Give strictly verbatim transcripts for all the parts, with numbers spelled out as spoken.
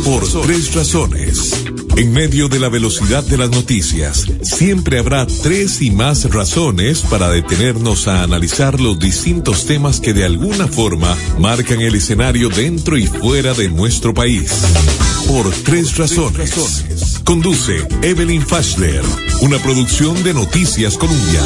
Por tres razones. En medio de la velocidad de las noticias, siempre habrá tres y más razones para detenernos a analizar los distintos temas que de alguna forma marcan el escenario dentro y fuera de nuestro país. Por tres razones. Conduce Evelyn Fashler, una producción de Noticias Colombia.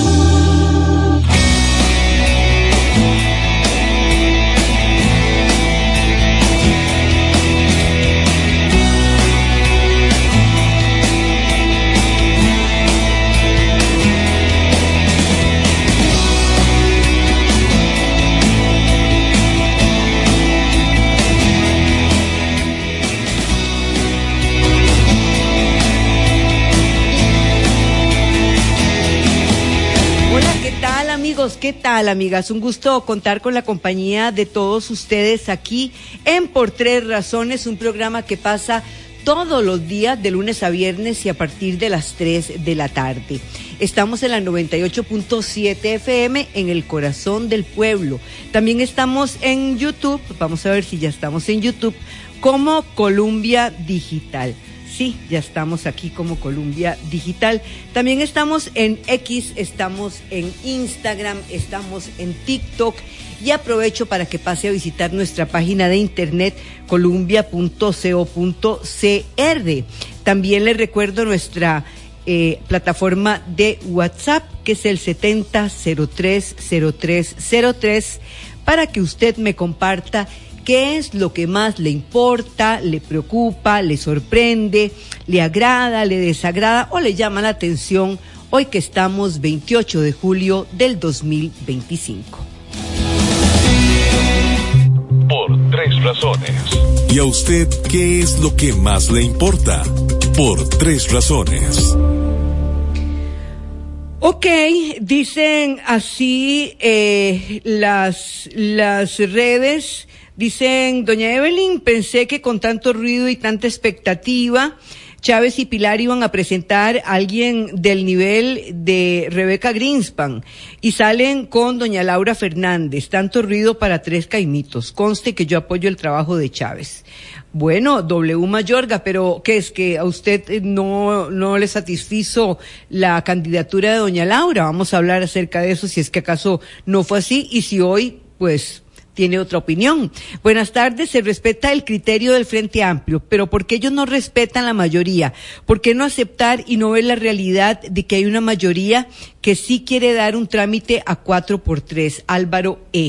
¿Qué tal, amigas? Un gusto contar con la compañía de todos ustedes aquí en Por Tres Razones, un programa que pasa todos los días de lunes a viernes y a partir de las tres de la tarde. Estamos en la noventa y ocho punto siete F M en el corazón del pueblo. También estamos en YouTube, vamos a ver si ya estamos en YouTube, como Colombia Digital. Sí, ya estamos aquí como Colombia Digital. También estamos en X, estamos en Instagram, estamos en TikTok. Y aprovecho para que pase a visitar nuestra página de internet columbia punto co punto c r. También les recuerdo nuestra eh, plataforma de WhatsApp, que es el setenta cero tres cero tres cero tres, para que usted me comparta qué es lo que más le importa, le preocupa, le sorprende, le agrada, le desagrada o le llama la atención hoy que estamos veintiocho de julio del dos mil veinticinco. Por tres razones. ¿Y a usted qué es lo que más le importa? Por tres razones. Ok, dicen así eh, las, las redes. Dicen, doña Evelyn, pensé que con tanto ruido y tanta expectativa, Chávez y Pilar iban a presentar a alguien del nivel de Rebeca Greenspan y salen con doña Laura Fernández. Tanto ruido para tres caimitos. Conste que yo apoyo el trabajo de Chávez. Bueno, W Mayorga, pero ¿qué es que a usted no, no le satisfizo la candidatura de doña Laura? Vamos a hablar acerca de eso, si es que acaso no fue así y si hoy, pues, tiene otra opinión. Buenas tardes, se respeta el criterio del Frente Amplio, pero ¿por qué ellos no respetan la mayoría? ¿Por qué no aceptar y no ver la realidad de que hay una mayoría que sí quiere dar un trámite a cuatro por tres? Álvaro E.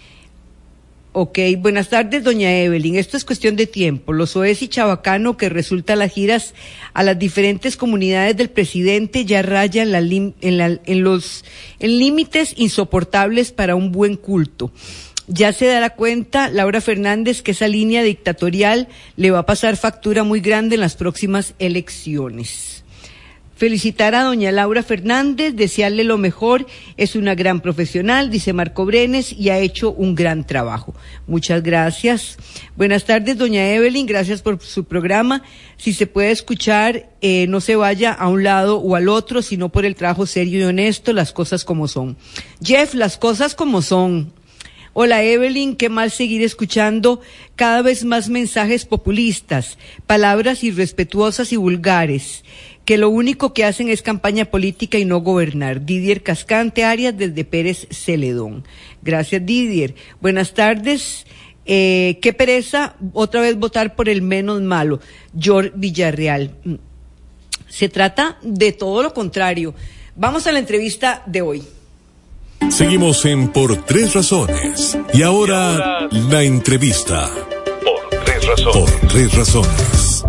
Ok, buenas tardes, doña Evelyn. Esto es cuestión de tiempo. Los O E S y Chabacano, que resulta las giras a las diferentes comunidades del presidente, ya rayan la lim- en, la, en los en límites insoportables para un buen culto. Ya se dará cuenta Laura Fernández que esa línea dictatorial le va a pasar factura muy grande en las próximas elecciones. Felicitar a doña Laura Fernández, desearle lo mejor, es una gran profesional, dice Marco Brenes, y ha hecho un gran trabajo. Muchas gracias. Buenas tardes, doña Evelyn, gracias por su programa. Si se puede escuchar, eh, no se vaya a un lado o al otro, sino por el trabajo serio y honesto, las cosas como son. Jeff, las cosas como son. Hola Evelyn, qué mal seguir escuchando cada vez más mensajes populistas, palabras irrespetuosas y vulgares, que lo único que hacen es campaña política y no gobernar. Didier Cascante Arias desde Pérez Celedón. Gracias, Didier. Buenas tardes. Eh, qué pereza otra vez votar por el menos malo. George Villarreal. Se trata de todo lo contrario. Vamos a la entrevista de hoy. Seguimos en Por Tres Razones. Y ahora, y ahora la entrevista. Por Tres Razones. Por Tres Razones.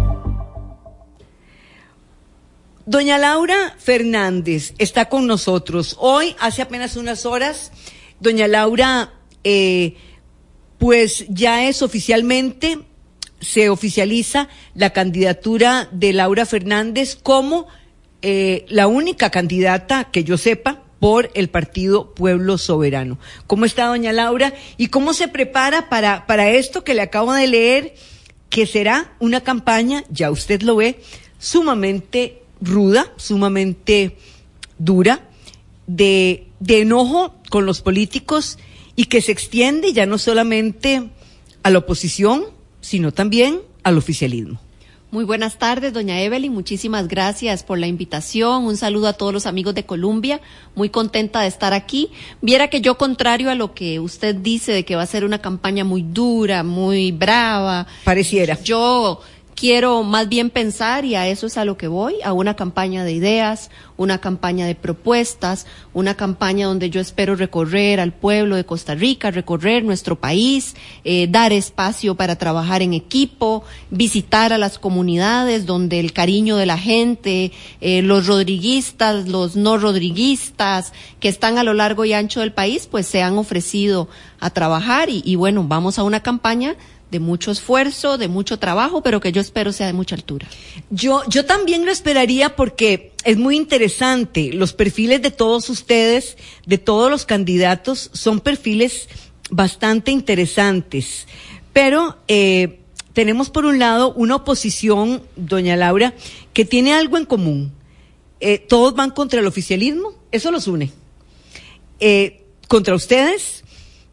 Doña Laura Fernández está con nosotros. Hoy, hace apenas unas horas, doña Laura, eh, pues ya es oficialmente, se oficializa la candidatura de Laura Fernández como eh, la única candidata que yo sepa por el partido Pueblo Soberano. ¿Cómo está doña Laura? ¿Y cómo se prepara para, para esto que le acabo de leer, que será una campaña, ya usted lo ve, sumamente ruda, sumamente dura, de, de enojo con los políticos y que se extiende ya no solamente a la oposición, sino también al oficialismo. Muy buenas tardes, doña Evelyn, muchísimas gracias por la invitación, un saludo a todos los amigos de Colombia, muy contenta de estar aquí. Viera que yo, contrario a lo que usted dice de que va a ser una campaña muy dura, muy brava, pareciera. Yo quiero más bien pensar, y a eso es a lo que voy, a una campaña de ideas, una campaña de propuestas, una campaña donde yo espero recorrer al pueblo de Costa Rica, recorrer nuestro país, eh, dar espacio para trabajar en equipo, visitar a las comunidades donde el cariño de la gente, eh, los rodriguistas, los no rodriguistas, que están a lo largo y ancho del país, pues se han ofrecido a trabajar y, y bueno, vamos a una campaña de mucho esfuerzo, de mucho trabajo, pero que yo espero sea de mucha altura. Yo, yo también lo esperaría porque es muy interesante. Los perfiles de todos ustedes, de todos los candidatos, son perfiles bastante interesantes. Pero eh, tenemos por un lado una oposición, doña Laura, que tiene algo en común. Eh, todos van contra el oficialismo, eso los une. Eh, contra ustedes,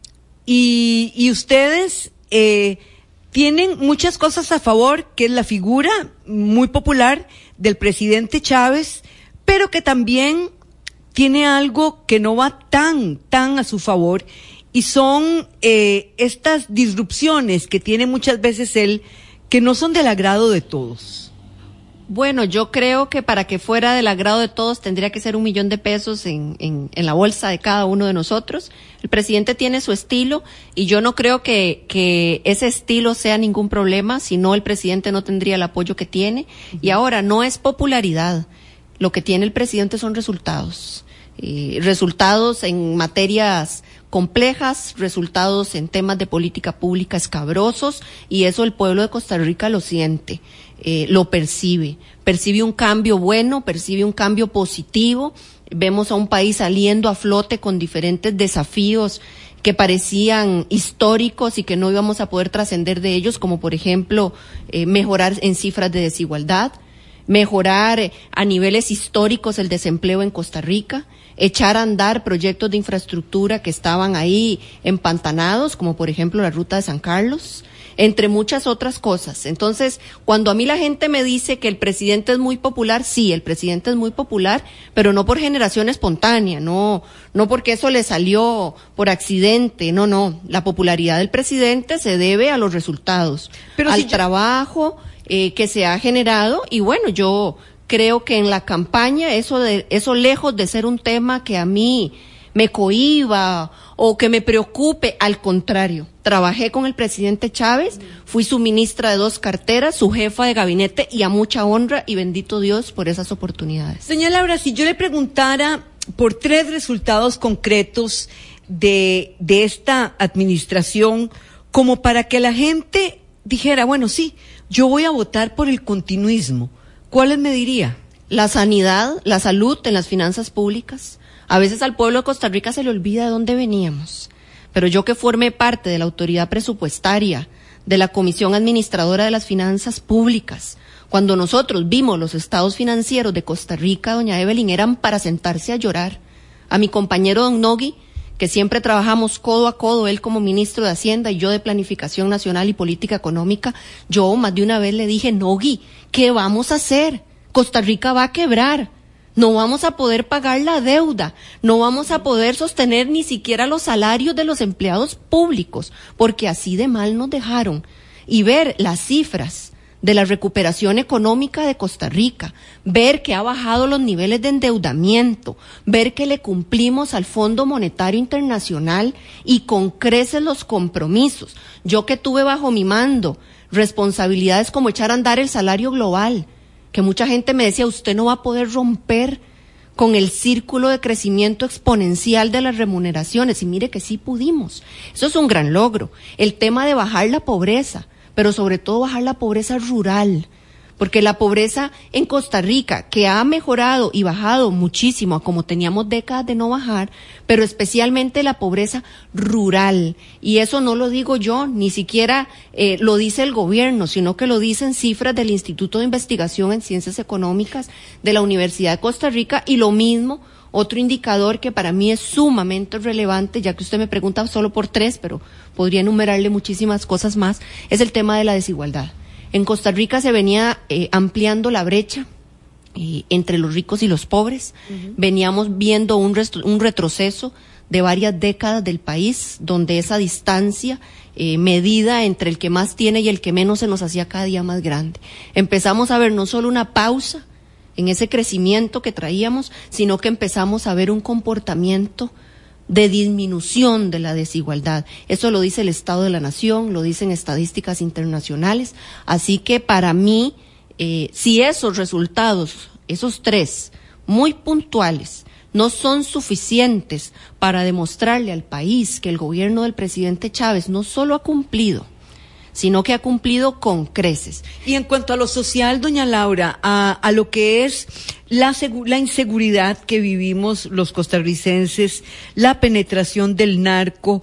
y, y ustedes Eh, tienen muchas cosas a favor, que es la figura muy popular del presidente Chávez, pero que también tiene algo que no va tan, tan a su favor, y son eh, estas disrupciones que tiene muchas veces él, que no son del agrado de todos. Bueno, yo creo que para que fuera del agrado de todos tendría que ser un millón de pesos en, en, en la bolsa de cada uno de nosotros. El presidente tiene su estilo y yo no creo que, que ese estilo sea ningún problema, si no el presidente no tendría el apoyo que tiene. Uh-huh. Y ahora, no es popularidad, lo que tiene el presidente son resultados. Eh, resultados en materias complejas, resultados en temas de política pública escabrosos, y eso el pueblo de Costa Rica lo siente. Eh, lo percibe, percibe un cambio bueno, percibe un cambio positivo. Vemos a un país saliendo a flote con diferentes desafíos que parecían históricos y que no íbamos a poder trascender de ellos, como por ejemplo eh, mejorar en cifras de desigualdad, mejorar eh, a niveles históricos el desempleo en Costa Rica, echar a andar proyectos de infraestructura que estaban ahí empantanados, como por ejemplo la ruta de San Carlos, entre muchas otras cosas. Entonces, cuando a mí la gente me dice que el presidente es muy popular, sí, el presidente es muy popular, pero no por generación espontánea, no, no porque eso le salió por accidente, no, no. La popularidad del presidente se debe a los resultados, pero al si trabajo eh, que se ha generado, y bueno, yo creo que en la campaña eso de, eso lejos de ser un tema que a mí me cohíba o que me preocupe, al contrario, trabajé con el presidente Chávez, fui su ministra de dos carteras, su jefa de gabinete, y a mucha honra y bendito Dios por esas oportunidades. Doña Laura, si yo le preguntara por tres resultados concretos de, de esta administración, como para que la gente dijera, bueno, sí, yo voy a votar por el continuismo, ¿cuáles me diría? La sanidad, la salud en las finanzas públicas. A veces al pueblo de Costa Rica se le olvida de dónde veníamos, pero yo que formé parte de la autoridad presupuestaria, de la Comisión Administradora de las Finanzas Públicas, cuando nosotros vimos los estados financieros de Costa Rica, doña Evelyn, eran para sentarse a llorar. A mi compañero don Nogui, que siempre trabajamos codo a codo, él como ministro de Hacienda y yo de Planificación Nacional y Política Económica, yo más de una vez le dije, Nogui, ¿qué vamos a hacer? Costa Rica va a quebrar. No vamos a poder pagar la deuda, no vamos a poder sostener ni siquiera los salarios de los empleados públicos, porque así de mal nos dejaron. Y ver las cifras de la recuperación económica de Costa Rica, ver que ha bajado los niveles de endeudamiento, ver que le cumplimos al Fondo Monetario Internacional y con creces los compromisos. Yo que tuve bajo mi mando responsabilidades como echar a andar el salario global, que mucha gente me decía, usted no va a poder romper con el círculo de crecimiento exponencial de las remuneraciones, y mire que sí pudimos. Eso es un gran logro. El tema de bajar la pobreza, pero sobre todo bajar la pobreza rural, porque la pobreza en Costa Rica, que ha mejorado y bajado muchísimo a como teníamos décadas de no bajar, pero especialmente la pobreza rural, y eso no lo digo yo, ni siquiera eh, lo dice el gobierno, sino que lo dicen cifras del Instituto de Investigación en Ciencias Económicas de la Universidad de Costa Rica, y lo mismo, otro indicador que para mí es sumamente relevante, ya que usted me pregunta solo por tres, pero podría enumerarle muchísimas cosas más, es el tema de la desigualdad. En Costa Rica se venía eh, ampliando la brecha eh, entre los ricos y los pobres. Uh-huh. Veníamos viendo un, restro, un retroceso de varias décadas del país, donde esa distancia eh, medida entre el que más tiene y el que menos se nos hacía cada día más grande. Empezamos a ver no solo una pausa en ese crecimiento que traíamos, sino que empezamos a ver un comportamiento de disminución de la desigualdad. Eso lo dice el Estado de la Nación, lo dicen estadísticas internacionales. Así que para mí, eh, si esos resultados, esos tres, muy puntuales, no son suficientes para demostrarle al país que el gobierno del presidente Chávez no solo ha cumplido, sino que ha cumplido con creces. Y en cuanto a lo social, doña Laura, a, a lo que es la, la inseguridad que vivimos los costarricenses, la penetración del narco,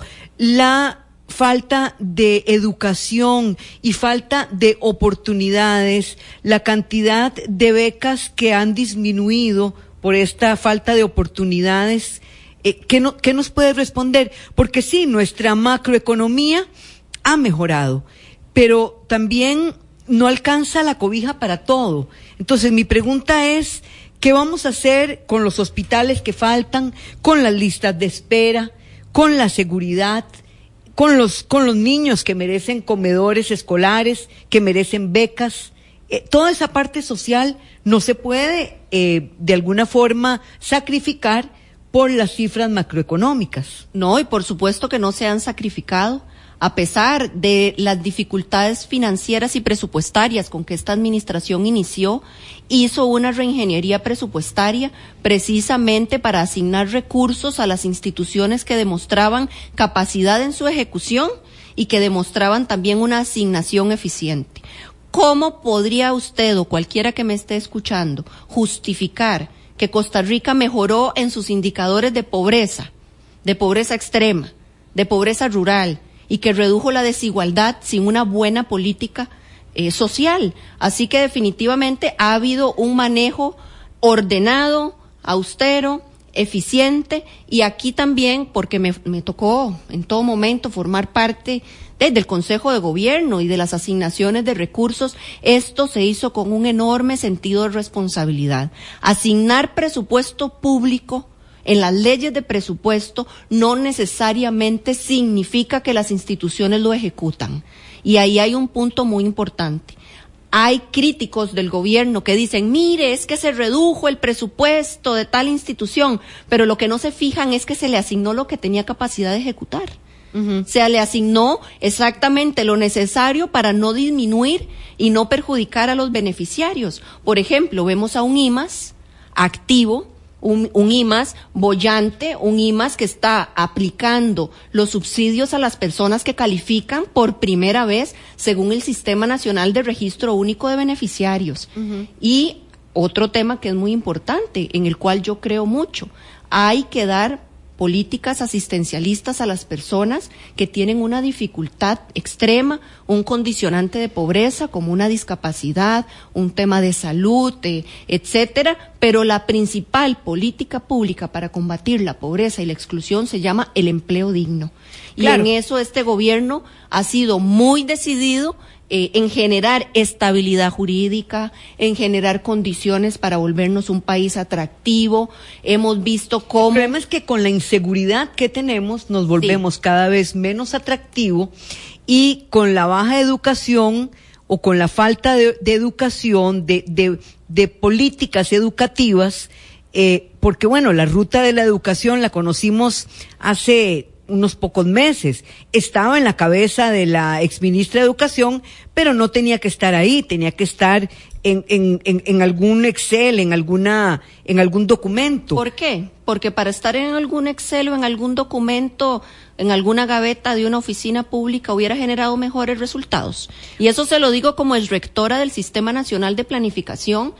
la falta de educación y falta de oportunidades, la cantidad de becas que han disminuido por esta falta de oportunidades, eh, ¿qué, no, ¿qué nos puede responder? Porque sí, nuestra macroeconomía ha mejorado, pero también no alcanza la cobija para todo. Entonces, mi pregunta es, ¿qué vamos a hacer con los hospitales que faltan, con las listas de espera, con la seguridad, con los, con los niños que merecen comedores escolares, que merecen becas? Eh, toda esa parte social no se puede, eh, de alguna forma, sacrificar por las cifras macroeconómicas. No, y por supuesto que no se han sacrificado. A pesar de las dificultades financieras y presupuestarias con que esta administración inició, hizo una reingeniería presupuestaria precisamente para asignar recursos a las instituciones que demostraban capacidad en su ejecución y que demostraban también una asignación eficiente. ¿Cómo podría usted o cualquiera que me esté escuchando justificar que Costa Rica mejoró en sus indicadores de pobreza, de pobreza extrema, de pobreza rural, y que redujo la desigualdad sin una buena política eh, social? Así que definitivamente ha habido un manejo ordenado, austero, eficiente, y aquí también, porque me, me tocó en todo momento formar parte de, del Consejo de Gobierno y de las asignaciones de recursos, esto se hizo con un enorme sentido de responsabilidad. Asignar presupuesto público en las leyes de presupuesto no necesariamente significa que las instituciones lo ejecutan. Y ahí hay un punto muy importante. Hay críticos del gobierno que dicen, mire, es que se redujo el presupuesto de tal institución, pero lo que no se fijan es que se le asignó lo que tenía capacidad de ejecutar. Uh-huh. Se le asignó exactamente lo necesario para no disminuir y no perjudicar a los beneficiarios. Por ejemplo, vemos a un I M A S activo, Un, un I M A S boyante, un I M A S que está aplicando los subsidios a las personas que califican por primera vez según el Sistema Nacional de Registro Único de Beneficiarios. Uh-huh. Y otro tema que es muy importante, en el cual yo creo mucho, hay que dar políticas asistencialistas a las personas que tienen una dificultad extrema, un condicionante de pobreza como una discapacidad, un tema de salud, eh, etcétera, pero la principal política pública para combatir la pobreza y la exclusión se llama el empleo digno. Y claro, en eso este gobierno ha sido muy decidido Eh, en generar estabilidad jurídica, en generar condiciones para volvernos un país atractivo. Hemos visto cómo... El problema es que con la inseguridad que tenemos nos volvemos sí. cada vez menos atractivo, y con la baja educación o con la falta de, de educación, de, de, de políticas educativas, eh, porque bueno, la ruta de la educación la conocimos hace unos pocos meses, estaba en la cabeza de la exministra de Educación, pero no tenía que estar ahí, tenía que estar en, en, en, en algún Excel, en alguna, en algún documento. ¿Por qué? Porque para estar en algún Excel o en algún documento, en alguna gaveta de una oficina pública hubiera generado mejores resultados. Y eso se lo digo como exrectora del Sistema Nacional de Planificación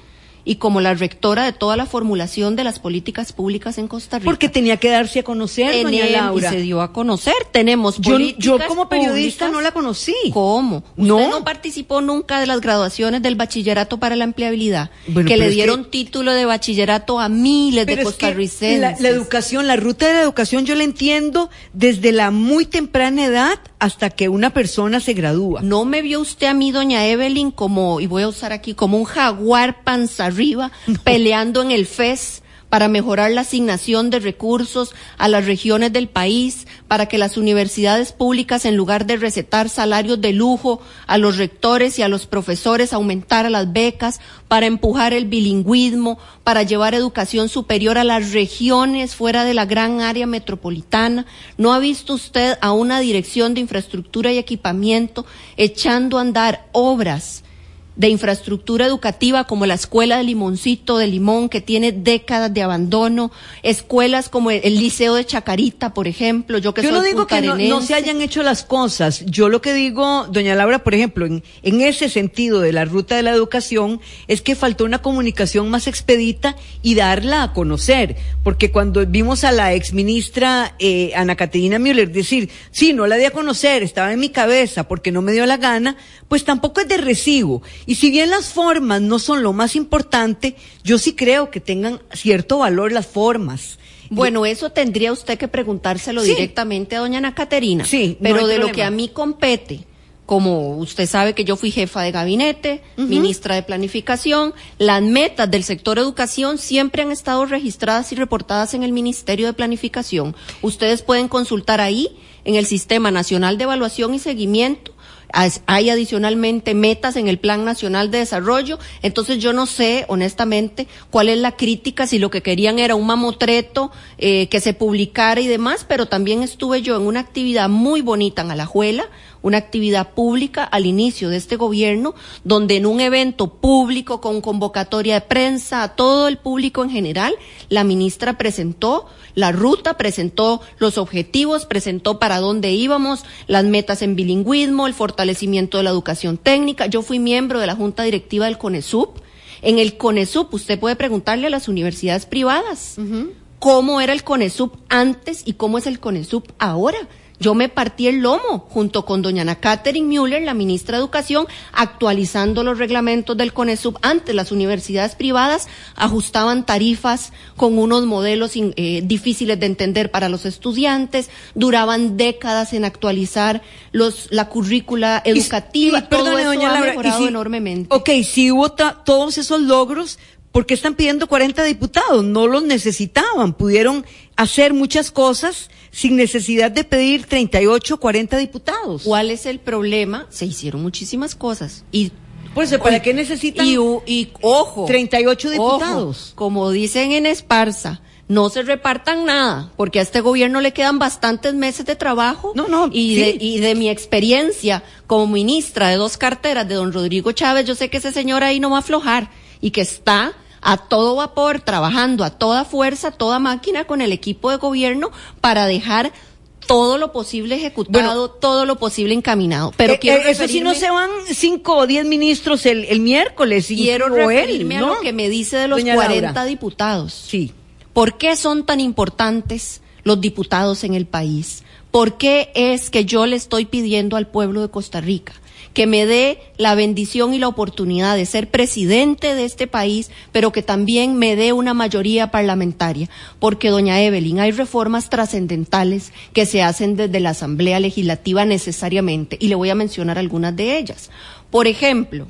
y como la rectora de toda la formulación de las políticas públicas en Costa Rica. Porque tenía que darse a conocer, Tenem, doña Laura. Y se dio a conocer. Tenemos yo, políticas yo como periodista públicas. no la conocí. ¿Cómo? ¿No? Usted no participó nunca de las graduaciones del bachillerato para la empleabilidad, bueno, que le dieron que, título de bachillerato a miles de costarricenses. La, la educación, la ruta de la educación yo la entiendo desde la muy temprana edad hasta que una persona se gradúa. No me vio usted a mí, doña Evelyn, como, y voy a usar aquí, como un jaguar panza arriba, no. peleando en el F E S para mejorar la asignación de recursos a las regiones del país, para que las universidades públicas, en lugar de recetar salarios de lujo a los rectores y a los profesores, aumentaran las becas, para empujar el bilingüismo, para llevar educación superior a las regiones fuera de la gran área metropolitana. ¿No ha visto usted a una dirección de infraestructura y equipamiento echando a andar obras de infraestructura educativa como la escuela de Limoncito de Limón, que tiene décadas de abandono, escuelas como el, el Liceo de Chacarita, por ejemplo? Yo que yo soy no digo que no, no se hayan hecho las cosas. Yo lo que digo, doña Laura, por ejemplo, en, en ese sentido de la ruta de la educación, es que faltó una comunicación más expedita y darla a conocer, porque cuando vimos a la exministra eh, Ana Caterina Müller decir, sí, no la di a conocer, estaba en mi cabeza porque no me dio la gana, pues tampoco es de recibo. Y si bien las formas no son lo más importante, yo sí creo que tengan cierto valor las formas. Bueno, eso tendría usted que preguntárselo sí. directamente a doña Ana Caterina. Sí, pero no de problema. Lo que a mí compete, como usted sabe que yo fui jefa de gabinete, uh-huh. ministra de Planificación, las metas del sector educación siempre han estado registradas y reportadas en el Ministerio de Planificación. Ustedes pueden consultar ahí, en el Sistema Nacional de Evaluación y Seguimiento. Hay adicionalmente metas en el Plan Nacional de Desarrollo. Entonces yo no sé, honestamente, cuál es la crítica, si lo que querían era un mamotreto eh, que se publicara y demás, pero también estuve yo en una actividad muy bonita en Alajuela, una actividad pública al inicio de este gobierno, donde en un evento público con convocatoria de prensa a todo el público en general, la ministra presentó la ruta, presentó los objetivos, presentó para dónde íbamos, las metas en bilingüismo, el fortalecimiento de la educación técnica. Yo fui miembro de la Junta Directiva del CONESUP. En el CONESUP usted puede preguntarle a las universidades privadas uh-huh. cómo era el CONESUP antes y cómo es el CONESUP ahora. Yo me partí el lomo junto con doña Ana Caterina Müller, la ministra de Educación, actualizando los reglamentos del CONESUP. Antes las universidades privadas ajustaban tarifas con unos modelos eh, difíciles de entender para los estudiantes, duraban décadas en actualizar los la currícula educativa. Y, y, todo perdone, eso doña ha Laura, mejorado si, enormemente. Ok, si hubo ta- todos esos logros, ¿por qué están pidiendo cuarenta diputados? No los necesitaban, pudieron hacer muchas cosas sin necesidad de pedir treinta y ocho, cuarenta diputados. ¿Cuál es el problema? Se hicieron muchísimas cosas y por eso, ¿para qué necesitan y, y ojo, treinta y ocho diputados? Ojo, como dicen en Esparza, no se repartan nada, porque a este gobierno le quedan bastantes meses de trabajo. No, no, y, sí. de, y de mi experiencia como ministra de dos carteras de don Rodrigo Chávez, yo sé que ese señor ahí no va a aflojar y que está a todo vapor, trabajando a toda fuerza, a toda máquina con el equipo de gobierno para dejar todo lo posible ejecutado, bueno, todo lo posible encaminado. Pero eh, quiero eh, eso sí, no se van cinco o diez ministros el, el miércoles. Quiero referirme él, ¿no? a lo que me dice de los Doña cuarenta Laura. Diputados. Sí. ¿Por qué son tan importantes los diputados en el país? ¿Por qué es que yo le estoy pidiendo al pueblo de Costa Rica que me dé la bendición y la oportunidad de ser presidente de este país, pero que también me dé una mayoría parlamentaria? Porque, doña Evelyn, hay reformas trascendentales que se hacen desde la Asamblea Legislativa necesariamente, y le voy a mencionar algunas de ellas. Por ejemplo,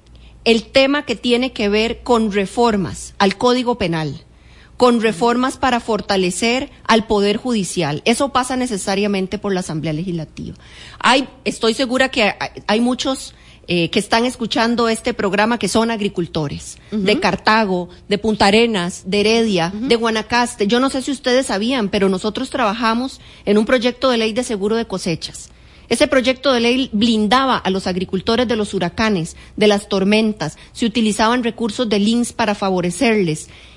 el tema que tiene que ver con reformas al Código Penal, con reformas para fortalecer al Poder Judicial. Eso pasa necesariamente por la Asamblea Legislativa. Hay, estoy segura que hay, hay muchos eh, que están escuchando este programa que son agricultores, uh-huh. de Cartago, de Punta Arenas, de Heredia, uh-huh. de Guanacaste. Yo no sé si ustedes sabían, pero nosotros trabajamos en un proyecto de ley de seguro de cosechas. Ese proyecto de ley blindaba a los agricultores de los huracanes, de las tormentas, se utilizaban recursos del I N S S para favorecerles.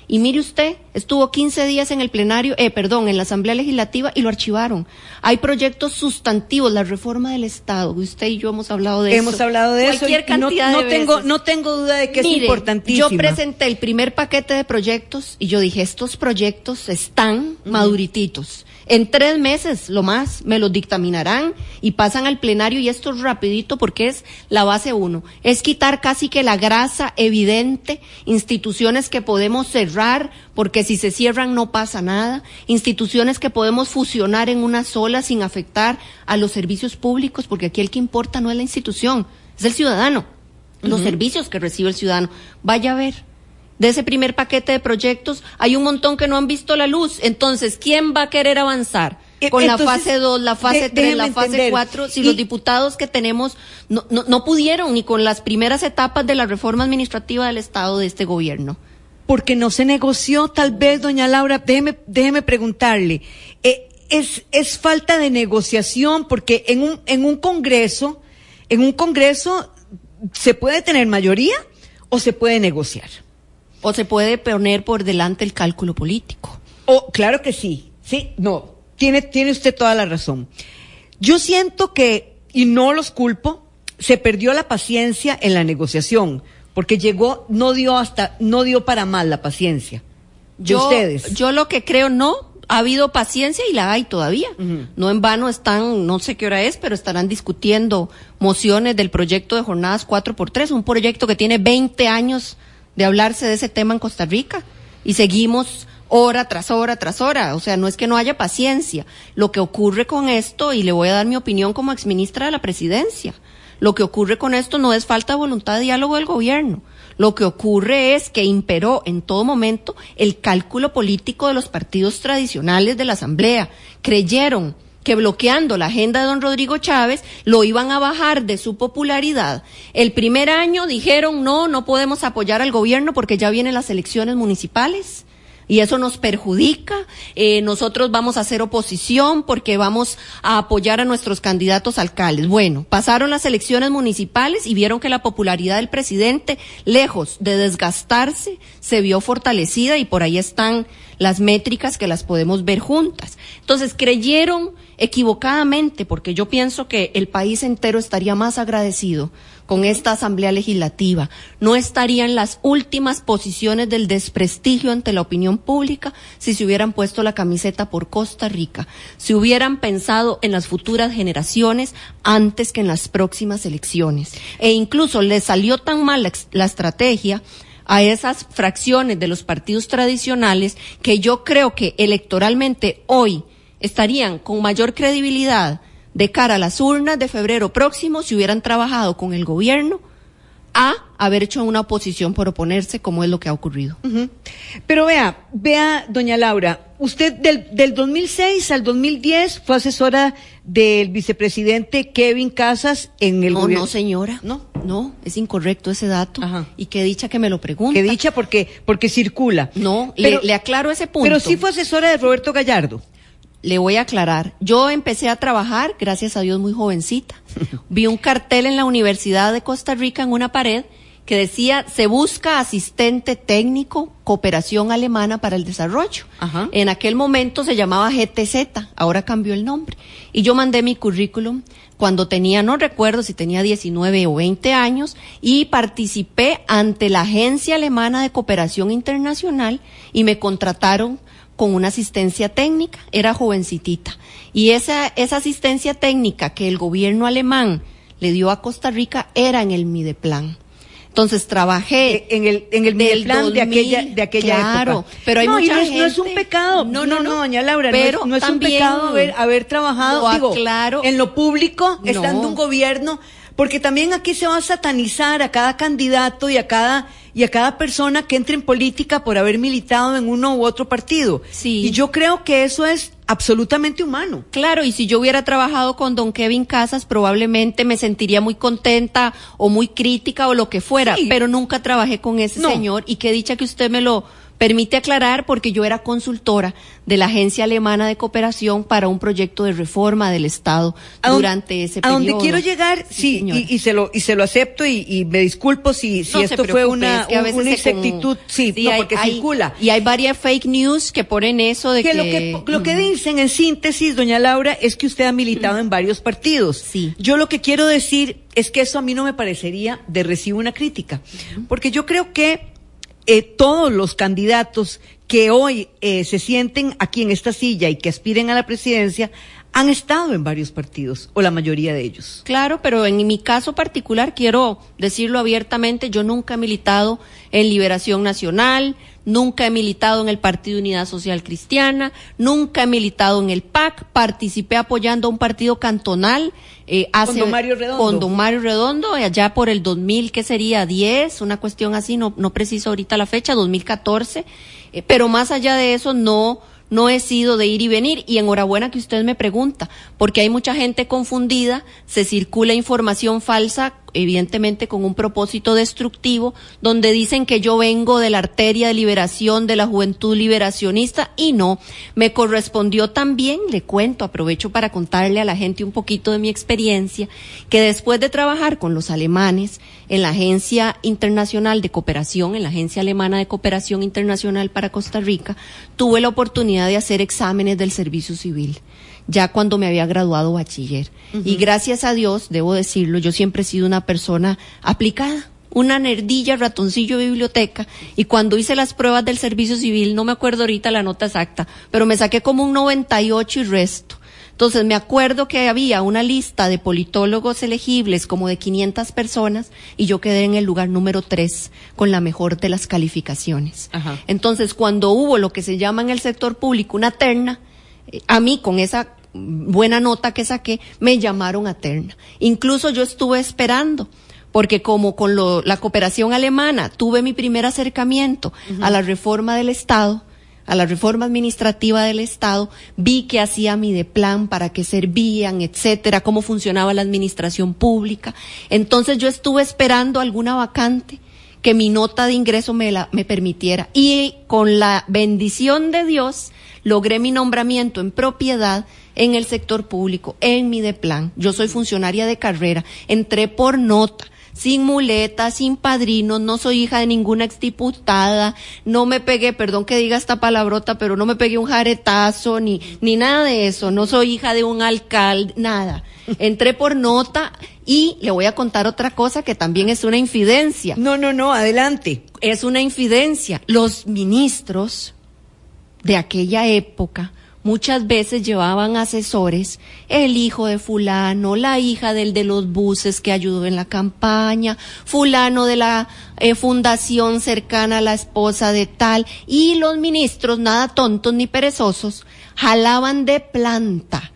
Y mire usted, estuvo quince días en el plenario, eh, perdón, en la Asamblea Legislativa y lo archivaron. Hay proyectos sustantivos, la reforma del Estado, usted y yo hemos hablado de hemos eso. Hemos hablado de Cualquier eso. cantidad no, no de tengo, veces. no tengo duda de que Mire, es importantísimo. Yo presenté el primer paquete de proyectos y yo dije, estos proyectos están uh-huh. madurititos. En tres meses, lo más, me los dictaminarán y pasan al plenario, y esto es rapidito porque es la base uno. Es quitar casi que la grasa evidente, instituciones que podemos cerrar, porque si se cierran no pasa nada, instituciones que podemos fusionar en una sola sin afectar a los servicios públicos, porque aquí el que importa no es la institución, es el ciudadano, uh-huh. los servicios que recibe el ciudadano. Vaya a ver. De ese primer paquete de proyectos, hay un montón que no han visto la luz. Entonces, ¿quién va a querer avanzar con Entonces, la fase dos, la fase tres, la fase entender. cuatro? Si y... los diputados que tenemos no, no, no pudieron ni con las primeras etapas de la reforma administrativa del Estado de este gobierno. Porque no se negoció, tal vez, doña Laura, déjeme, déjeme preguntarle. Eh, es, es falta de negociación, porque en un, en un congreso, en un congreso, ¿se puede tener mayoría o se puede negociar? O se puede poner por delante el cálculo político. Oh, claro que sí. Sí, no, tiene, tiene usted toda la razón. Yo siento que, y no los culpo, se perdió la paciencia en la negociación, porque llegó, no dio hasta, no dio para más la paciencia. De yo, ustedes. Yo lo que creo, no, ha habido paciencia y la hay todavía. Uh-huh. No en vano están, no sé qué hora es, pero estarán discutiendo mociones del proyecto de jornadas cuatro por tres, un proyecto que tiene veinte años de hablarse de ese tema en Costa Rica, y seguimos hora tras hora tras hora. O sea, no es que no haya paciencia. Lo que ocurre con esto, y le voy a dar mi opinión como exministra de la Presidencia, lo que ocurre con esto no es falta de voluntad de diálogo del gobierno. Lo que ocurre es que imperó en todo momento el cálculo político de los partidos tradicionales de la Asamblea. Creyeron que bloqueando la agenda de don Rodrigo Chávez lo iban a bajar de su popularidad. El primer año dijeron, no, no podemos apoyar al gobierno porque ya vienen las elecciones municipales y eso nos perjudica, eh, nosotros vamos a hacer oposición porque vamos a apoyar a nuestros candidatos alcaldes. Bueno, pasaron las elecciones municipales y vieron que la popularidad del presidente, lejos de desgastarse, se vio fortalecida, y por ahí están las métricas que las podemos ver juntas. Entonces, creyeron equivocadamente, porque yo pienso que el país entero estaría más agradecido con esta Asamblea Legislativa, no estaría en las últimas posiciones del desprestigio ante la opinión pública si se hubieran puesto la camiseta por Costa Rica, si hubieran pensado en las futuras generaciones antes que en las próximas elecciones. E incluso les salió tan mal la, la estrategia a esas fracciones de los partidos tradicionales que yo creo que electoralmente hoy estarían con mayor credibilidad de cara a las urnas de febrero próximo si hubieran trabajado con el gobierno a haber hecho una oposición por oponerse, como es lo que ha ocurrido. Uh-huh. Pero vea, vea, doña Laura, usted del, del dos mil seis al dos mil diez fue asesora del vicepresidente Kevin Casas en el no, gobierno. No, señora, no, no, es incorrecto ese dato. Ajá. Y qué dicha que me lo pregunta. Qué dicha porque, porque circula. No, pero, le, le aclaro ese punto. Pero sí fue asesora de Roberto Gallardo. Le voy a aclarar. Yo empecé a trabajar, gracias a Dios, muy jovencita. Vi un cartel en la Universidad de Costa Rica en una pared que decía, se busca asistente técnico, cooperación alemana para el desarrollo. Ajá. En aquel momento se llamaba G T Z, ahora cambió el nombre. Y yo mandé mi currículum cuando tenía, no recuerdo si tenía diecinueve o veinte años, y participé ante la Agencia Alemana de Cooperación Internacional y me contrataron con una asistencia técnica, era jovencitita. Y esa, esa asistencia técnica que el gobierno alemán le dio a Costa Rica era en el Mideplan. Entonces trabajé en el en el Mideplan de aquella de aquella claro, época. Pero hay no, mucha y no, gente. No es un pecado. No, no, no, no doña Laura, pero no es, no es un pecado haber haber trabajado, digo, aclaro, en lo público, no. estando un gobierno, porque también aquí se va a satanizar a cada candidato y a cada y a cada persona que entre en política por haber militado en uno u otro partido. Sí. Y yo creo que eso es absolutamente humano. Claro, y si yo hubiera trabajado con don Kevin Casas, probablemente me sentiría muy contenta o muy crítica o lo que fuera, sí. Pero nunca trabajé con ese no. señor, y qué dicha que usted me lo Permite aclarar porque yo era consultora de la Agencia Alemana de Cooperación para un proyecto de reforma del Estado durante ese periodo. A donde quiero llegar, sí, sí y, y se lo y se lo acepto y, y me disculpo si, si no esto fue una, es que a veces una exactitud, sí, sí no, hay, porque hay, circula. Y hay varias fake news que ponen eso de que... que, lo que lo que dicen en síntesis, doña Laura, es que usted ha militado en varios partidos. Sí. Yo lo que quiero decir es que eso a mí no me parecería de recibo una crítica, porque yo creo que eh, todos los candidatos que hoy eh, se sienten aquí en esta silla y que aspiren a la presidencia han estado en varios partidos, o la mayoría de ellos. Claro, pero en mi caso particular, quiero decirlo abiertamente, yo nunca he militado en Liberación Nacional, nunca he militado en el Partido Unidad Social Cristiana, nunca he militado en el P A C, participé apoyando a un partido cantonal, eh, hace, con don Mario Redondo. Con don Mario Redondo, allá por el dos mil, ¿qué sería? diez, una cuestión así, no, no preciso ahorita la fecha, dos mil catorce, eh, pero más allá de eso no... No he sido de ir y venir, y enhorabuena que usted me pregunta, porque hay mucha gente confundida, se circula información falsa, evidentemente con un propósito destructivo, donde dicen que yo vengo de la arteria de liberación de la juventud liberacionista, y no, me correspondió también, le cuento, aprovecho para contarle a la gente un poquito de mi experiencia, que después de trabajar con los alemanes en la Agencia Internacional de Cooperación, en la Agencia Alemana de Cooperación Internacional para Costa Rica, tuve la oportunidad de hacer exámenes del servicio civil, ya cuando me había graduado bachiller. Uh-huh. Y gracias a Dios, debo decirlo, yo siempre he sido una persona aplicada, una nerdilla, ratoncillo de biblioteca, y cuando hice las pruebas del servicio civil, no me acuerdo ahorita la nota exacta, pero me saqué como un noventa y ocho y resto. Entonces me acuerdo que había una lista de politólogos elegibles como de quinientas personas y yo quedé en el lugar número tres con la mejor de las calificaciones. Ajá. Entonces cuando hubo lo que se llama en el sector público una terna, a mí con esa buena nota que saqué me llamaron a terna. Incluso yo estuve esperando, porque como con lo, la cooperación alemana tuve mi primer acercamiento uh-huh. a la reforma del Estado, a la reforma administrativa del Estado, vi que hacía Mideplan, para qué servían, etcétera, cómo funcionaba la administración pública. Entonces yo estuve esperando alguna vacante que mi nota de ingreso me la me permitiera, y con la bendición de Dios logré mi nombramiento en propiedad en el sector público, en Mideplan. Yo soy funcionaria de carrera, entré por nota, sin muletas, sin padrinos, no soy hija de ninguna exdiputada, no me pegué, perdón que diga esta palabrota, pero no me pegué un jaretazo, ni, ni nada de eso, no soy hija de un alcalde, nada. Entré por nota, y le voy a contar otra cosa que también es una infidencia. No, no, no, adelante. Es una infidencia. Los ministros de aquella época muchas veces llevaban asesores, el hijo de fulano, la hija del de los buses que ayudó en la campaña, fulano de la eh, fundación cercana a la esposa de tal, y los ministros, nada tontos ni perezosos, jalaban de planta,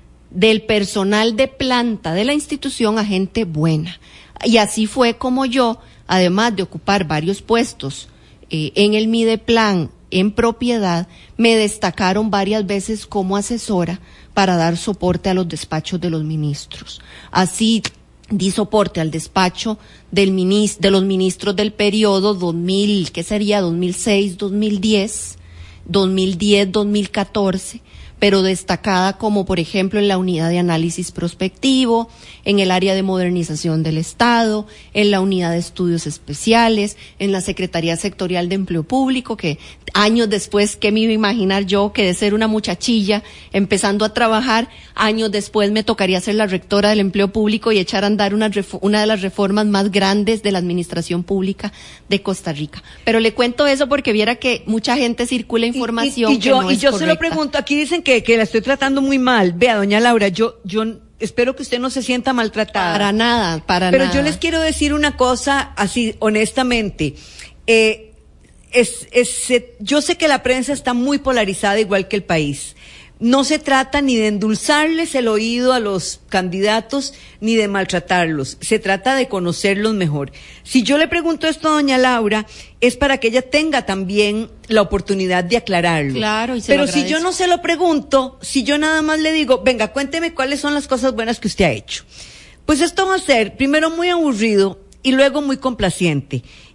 del personal de planta de la institución a gente buena. Y así fue como yo, además de ocupar varios puestos eh, en el Mideplan, en propiedad, me destacaron varias veces como asesora para dar soporte a los despachos de los ministros. Así di soporte al despacho del minis- de los ministros del periodo dos mil, ¿qué sería? dos mil seis, dos mil diez, dos mil diez, dos mil catorce, pero destacada como por ejemplo en la unidad de análisis prospectivo, en el área de modernización del Estado, en la unidad de estudios especiales, en la Secretaría Sectorial de Empleo Público, que años después, ¿qué me iba a imaginar yo que de ser una muchachilla empezando a trabajar, años después me tocaría ser la rectora del empleo público y echar a andar una, una de las reformas más grandes de la administración pública de Costa Rica? Pero le cuento eso porque viera que mucha gente circula información y, y, y yo, que no y es yo correcta. Se lo pregunto, aquí dicen que, que la estoy tratando muy mal. Vea, doña Laura, yo, yo espero que usted no se sienta maltratada. Para nada, para Pero nada. Pero yo les quiero decir una cosa así, honestamente. Eh, es, es, yo sé que la prensa está muy polarizada, igual que el país. No se trata ni de endulzarles el oído a los candidatos, ni de maltratarlos. Se trata de conocerlos mejor. Si yo le pregunto esto a doña Laura, es para que ella tenga también la oportunidad de aclararlo. Claro, y se Pero lo si yo no se lo pregunto, si yo nada más le digo, venga, cuénteme cuáles son las cosas buenas que usted ha hecho, pues esto va a ser primero muy aburrido y luego muy complaciente.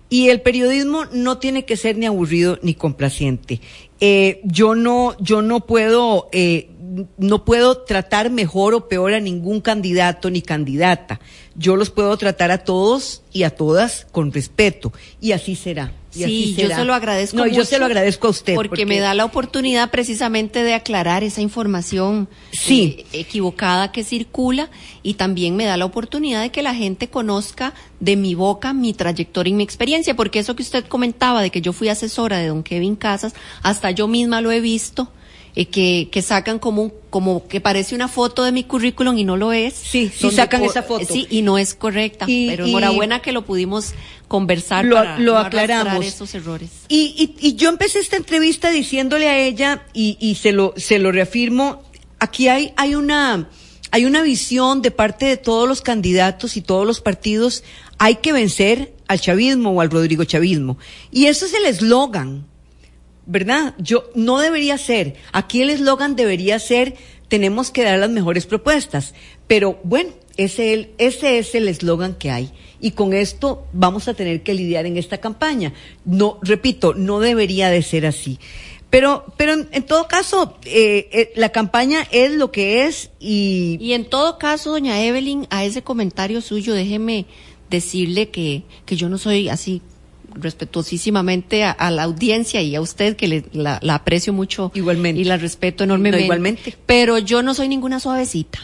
Y el periodismo no tiene que ser ni aburrido ni complaciente. Eh, yo no, yo no puedo, eh, no puedo tratar mejor o peor a ningún candidato ni candidata. Yo los puedo tratar a todos y a todas con respeto. Y así será. Y sí, así será. yo se lo agradezco no, mucho. yo se lo agradezco a usted. Porque, porque me da la oportunidad precisamente de aclarar esa información sí. eh, equivocada que circula, y también me da la oportunidad de que la gente conozca de mi boca mi trayectoria y mi experiencia, porque eso que usted comentaba de que yo fui asesora de don Kevin Casas, hasta yo misma lo he visto. Eh, que, que sacan como un, como que parece una foto de mi currículum y no lo es. Sí, sí sacan esa foto. Sí, y no es correcta. Y, pero y, enhorabuena que lo pudimos conversar lo, para lo no aclaramos. esos errores. Y, y, y yo empecé esta entrevista diciéndole a ella, y, y se lo, se lo reafirmo, aquí hay, hay una, hay una visión de parte de todos los candidatos y todos los partidos, hay que vencer al chavismo o al Rodrigo chavismo. Y eso es el eslogan. ¿Verdad? Yo, no debería ser. Aquí el eslogan debería ser, tenemos que dar las mejores propuestas. Pero bueno, ese, el, ese es el eslogan que hay. Y con esto vamos a tener que lidiar en esta campaña. No, repito, no debería de ser así. Pero, pero en, en todo caso, eh, eh, la campaña es lo que es y... Y en todo caso, doña Evelyn, a ese comentario suyo, déjeme decirle que, que yo no soy así... respetuosísimamente a, a la audiencia y a usted, que le, la, la aprecio mucho. Igualmente. Y la respeto enormemente. No, igualmente. Pero yo no soy ninguna suavecita.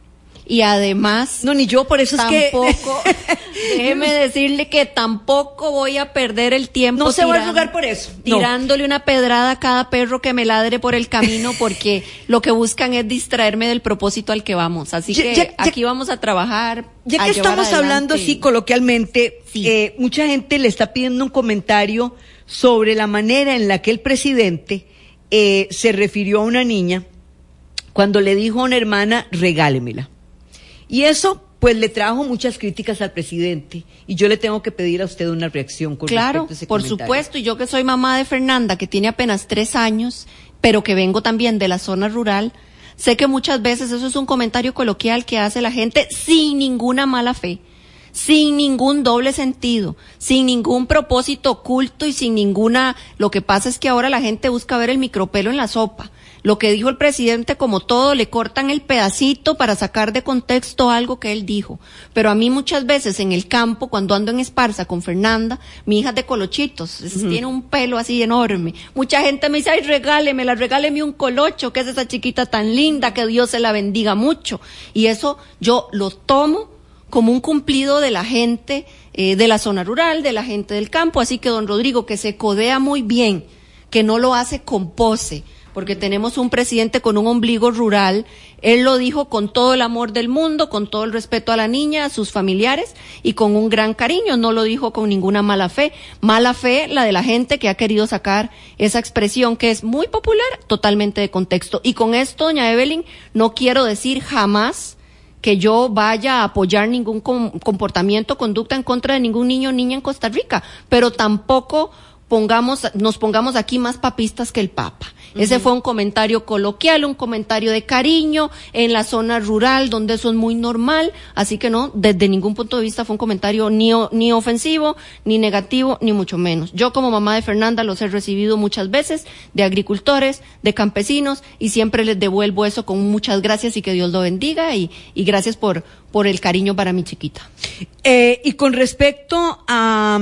Y además... No, ni yo, por eso tampoco, es que... déjeme decirle que tampoco voy a perder el tiempo. No se va a juzgar por eso. No. Tirándole una pedrada a cada perro que me ladre por el camino, porque lo que buscan es distraerme del propósito al que vamos. Así ya, que ya, aquí ya, vamos a trabajar. Ya a que llevar estamos adelante. hablando así coloquialmente, sí. eh, mucha gente le está pidiendo un comentario sobre la manera en la que el presidente eh, se refirió a una niña cuando le dijo a una hermana, regálemela. Y eso, pues, le trajo muchas críticas al presidente. Y yo le tengo que pedir a usted una reacción con claro, respecto a ese por comentario. supuesto. Y yo que soy mamá de Fernanda, que tiene apenas tres años, pero que vengo también de la zona rural, sé que muchas veces eso es un comentario coloquial que hace la gente sin ninguna mala fe, sin ningún doble sentido, sin ningún propósito oculto y sin ninguna... Lo que pasa es que ahora la gente busca ver el micropelo en la sopa. Lo que dijo el presidente, como todo, le cortan el pedacito para sacar de contexto algo que él dijo. Pero a mí muchas veces en el campo, cuando ando en Esparza con Fernanda, mi hija es de colochitos, uh-huh. tiene un pelo así enorme. Mucha gente me dice, ay, regálemela, regáleme un colocho, que es esa chiquita tan linda, que Dios se la bendiga mucho. Y eso yo lo tomo como un cumplido de la gente eh, de la zona rural, de la gente del campo. Así que don Rodrigo, que se codea muy bien, que no lo hace con pose, porque tenemos un presidente con un ombligo rural. Él lo dijo con todo el amor del mundo, con todo el respeto a la niña, a sus familiares y con un gran cariño. No lo dijo con ninguna mala fe. Mala fe la de la gente que ha querido sacar esa expresión que es muy popular, totalmente de contexto. Y con esto, doña Evelyn, no quiero decir jamás que yo vaya a apoyar ningún com- comportamiento, conducta en contra de ningún niño o niña en Costa Rica, pero tampoco pongamos, nos pongamos aquí más papistas que el Papa. Uh-huh. Ese fue un comentario coloquial, un comentario de cariño en la zona rural donde eso es muy normal, así que no, desde ningún punto de vista fue un comentario ni, ni ofensivo, ni negativo, ni mucho menos. Yo como mamá de Fernanda los he recibido muchas veces de agricultores, de campesinos, y siempre les devuelvo eso con muchas gracias y que Dios lo bendiga, y, y gracias por, por el cariño para mi chiquita. Eh, y con respecto a,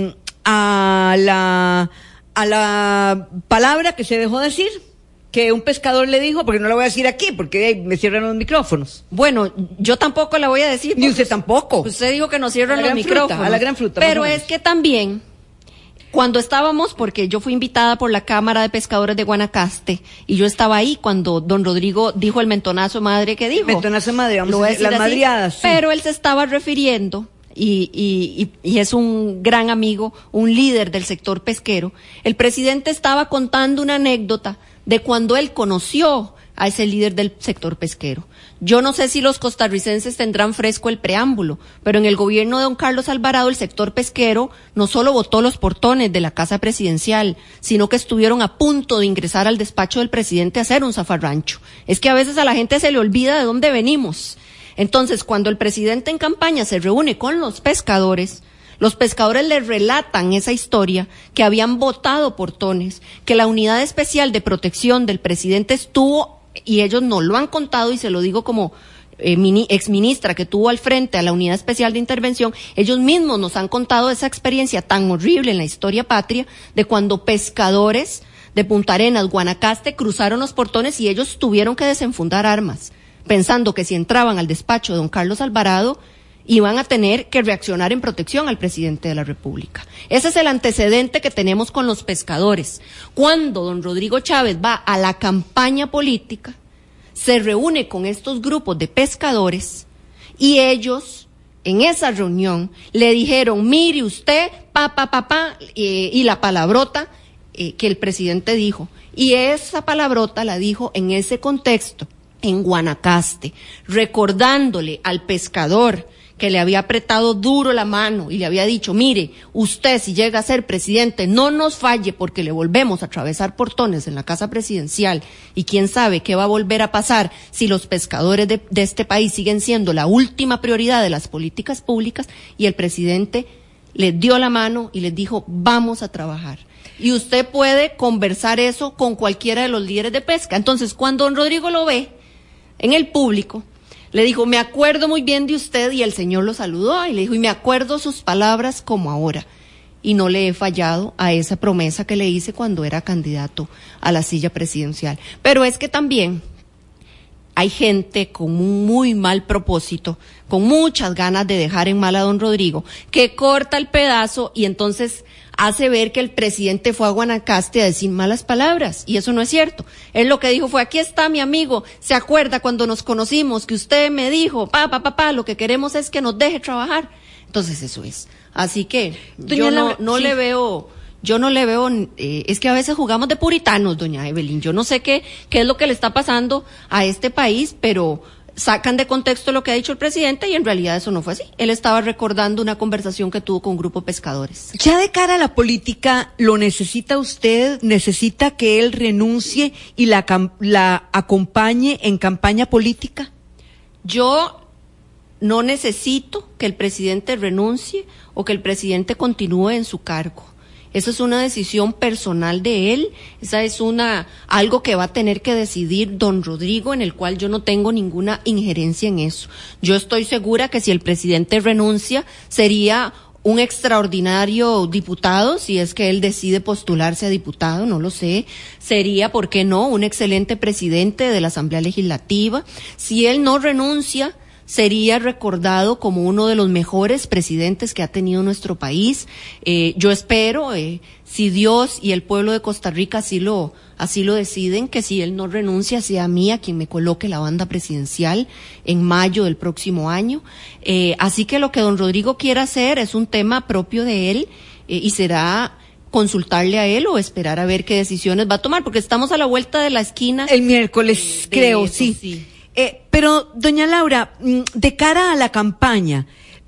a la... a la palabra que se dejó decir, que un pescador le dijo, porque no la voy a decir aquí, porque me cierran los micrófonos. Bueno, yo tampoco la voy a decir. Ni usted tampoco. Usted dijo que nos cierran los micrófonos. Fruta, a la gran fruta. Pero es que también, cuando estábamos, porque yo fui invitada por la Cámara de Pescadores de Guanacaste, y yo estaba ahí cuando don Rodrigo dijo el mentonazo madre que dijo. Mentonazo madre, vamos a decir, las así, madriadas. Sí. Pero él se estaba refiriendo... Y, y, y, y es un gran amigo, un líder del sector pesquero. El presidente estaba contando una anécdota de cuando él conoció a ese líder del sector pesquero. Yo no sé si los costarricenses tendrán fresco el preámbulo, pero en el gobierno de don Carlos Alvarado el sector pesquero no solo botó los portones de la casa presidencial, sino que estuvieron a punto de ingresar al despacho del presidente a hacer un zafarrancho. Es que a veces a la gente se le olvida de dónde venimos. Entonces, cuando el presidente en campaña se reúne con los pescadores, Los pescadores les relatan esa historia, que habían votado portones, que la unidad especial de protección del presidente estuvo, y ellos no lo han contado, y se lo digo como eh, mini, exministra que tuvo al frente a la unidad especial de intervención, ellos mismos nos han contado esa experiencia tan horrible en la historia patria de cuando pescadores de Punta Arenas, Guanacaste, cruzaron los portones y ellos tuvieron que desenfundar armas, pensando que si entraban al despacho de don Carlos Alvarado, iban a tener que reaccionar en protección al presidente de la República. Ese es el antecedente que tenemos con los pescadores. Cuando don Rodrigo Chávez va a la campaña política, se reúne con estos grupos de pescadores y ellos, en esa reunión, le dijeron, mire usted, pa, pa, pa, pa, eh, y la palabrota eh, que el presidente dijo. Y esa palabrota la dijo en ese contexto, en Guanacaste, recordándole al pescador que le había apretado duro la mano y le había dicho, mire, usted si llega a ser presidente, no nos falle porque le volvemos a atravesar portones en la casa presidencial y quién sabe qué va a volver a pasar si los pescadores de, de este país siguen siendo la última prioridad de las políticas públicas, y el presidente les dio la mano y les dijo, vamos a trabajar. Y usted puede conversar eso con cualquiera de los líderes de pesca. Entonces, cuando don Rodrigo lo ve en el público, le dijo, me acuerdo muy bien de usted, y el señor lo saludó y le dijo, y me acuerdo sus palabras como ahora, y no le he fallado a esa promesa que le hice cuando era candidato a la silla presidencial. Pero es que también hay gente con un muy mal propósito, con muchas ganas de dejar en mal a don Rodrigo, que corta el pedazo y entonces hace ver que el presidente fue a Guanacaste a decir malas palabras, y eso no es cierto. Él lo que dijo fue, aquí está mi amigo, ¿se acuerda cuando nos conocimos que usted me dijo, pa, pa, pa, pa, lo que queremos es que nos deje trabajar? Entonces eso es. Así que doña yo no, no sí. le veo... Yo no le veo, eh, es que a veces jugamos de puritanos, doña Evelyn. Yo no sé qué, qué es lo que le está pasando a este país, pero sacan de contexto lo que ha dicho el presidente y en realidad eso no fue así. Él estaba recordando una conversación que tuvo con un grupo de pescadores. Ya de cara a la política, ¿lo necesita usted? ¿Necesita que él renuncie y la, la acompañe en campaña política? Yo no necesito que el presidente renuncie o que el presidente continúe en su cargo. Esa es una decisión personal de él, esa es una algo que va a tener que decidir don Rodrigo, en el cual yo no tengo ninguna injerencia en eso. Yo estoy segura que si el presidente renuncia, sería un extraordinario diputado, si es que él decide postularse a diputado, no lo sé. Sería, ¿por qué no?, un excelente presidente de la Asamblea Legislativa. Si él no renuncia, sería recordado como uno de los mejores presidentes que ha tenido nuestro país. Eh, yo espero, eh, si Dios y el pueblo de Costa Rica así lo, así lo deciden, que si él no renuncia, sea a mí a quien me coloque la banda presidencial en mayo del próximo año. Eh, así que lo que don Rodrigo quiera hacer es un tema propio de él, eh, y será consultarle a él o esperar a ver qué decisiones va a tomar, porque estamos a la vuelta de la esquina. El miércoles, de, creo, de eso, sí. sí. Eh, pero, doña Laura, de cara a la campaña,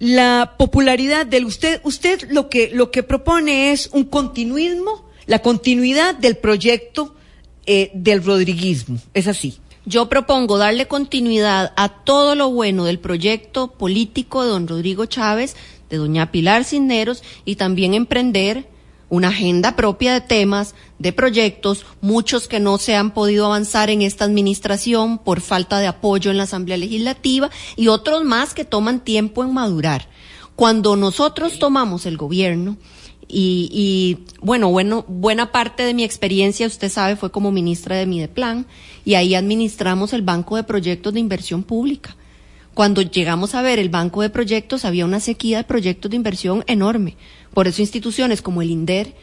la popularidad del usted, usted lo que, lo que propone es un continuismo, la continuidad del proyecto eh, del rodriguismo, ¿es así? Yo propongo darle continuidad a todo lo bueno del proyecto político de don Rodrigo Chávez, de doña Pilar Cisneros, y también emprender una agenda propia de temas, de proyectos, muchos que no se han podido avanzar en esta administración por falta de apoyo en la Asamblea Legislativa, y otros más que toman tiempo en madurar. Cuando nosotros tomamos el gobierno, y, y bueno, bueno, buena parte de mi experiencia, usted sabe, fue como ministra de Mideplan, y ahí administramos el Banco de Proyectos de Inversión Pública. Cuando llegamos a ver el banco de proyectos, había una sequía de proyectos de inversión enorme. Por eso instituciones como el INDER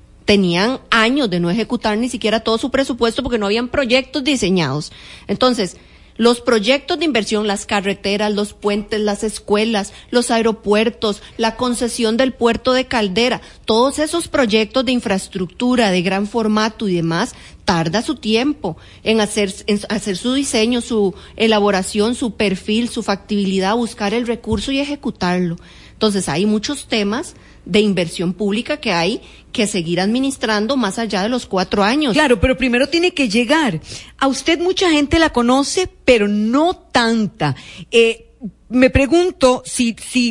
tenían años de no ejecutar ni siquiera todo su presupuesto porque no habían proyectos diseñados. Entonces, los proyectos de inversión, las carreteras, los puentes, las escuelas, los aeropuertos, la concesión del puerto de Caldera, todos esos proyectos de infraestructura de gran formato y demás, tarda su tiempo en hacer, en hacer su diseño, su elaboración, su perfil, su factibilidad, buscar el recurso y ejecutarlo. Entonces, hay muchos temas de inversión pública que hay que seguir administrando más allá de los cuatro años. Claro, pero primero tiene que llegar. A usted mucha gente la conoce, pero no tanta. Eh, me pregunto si, si,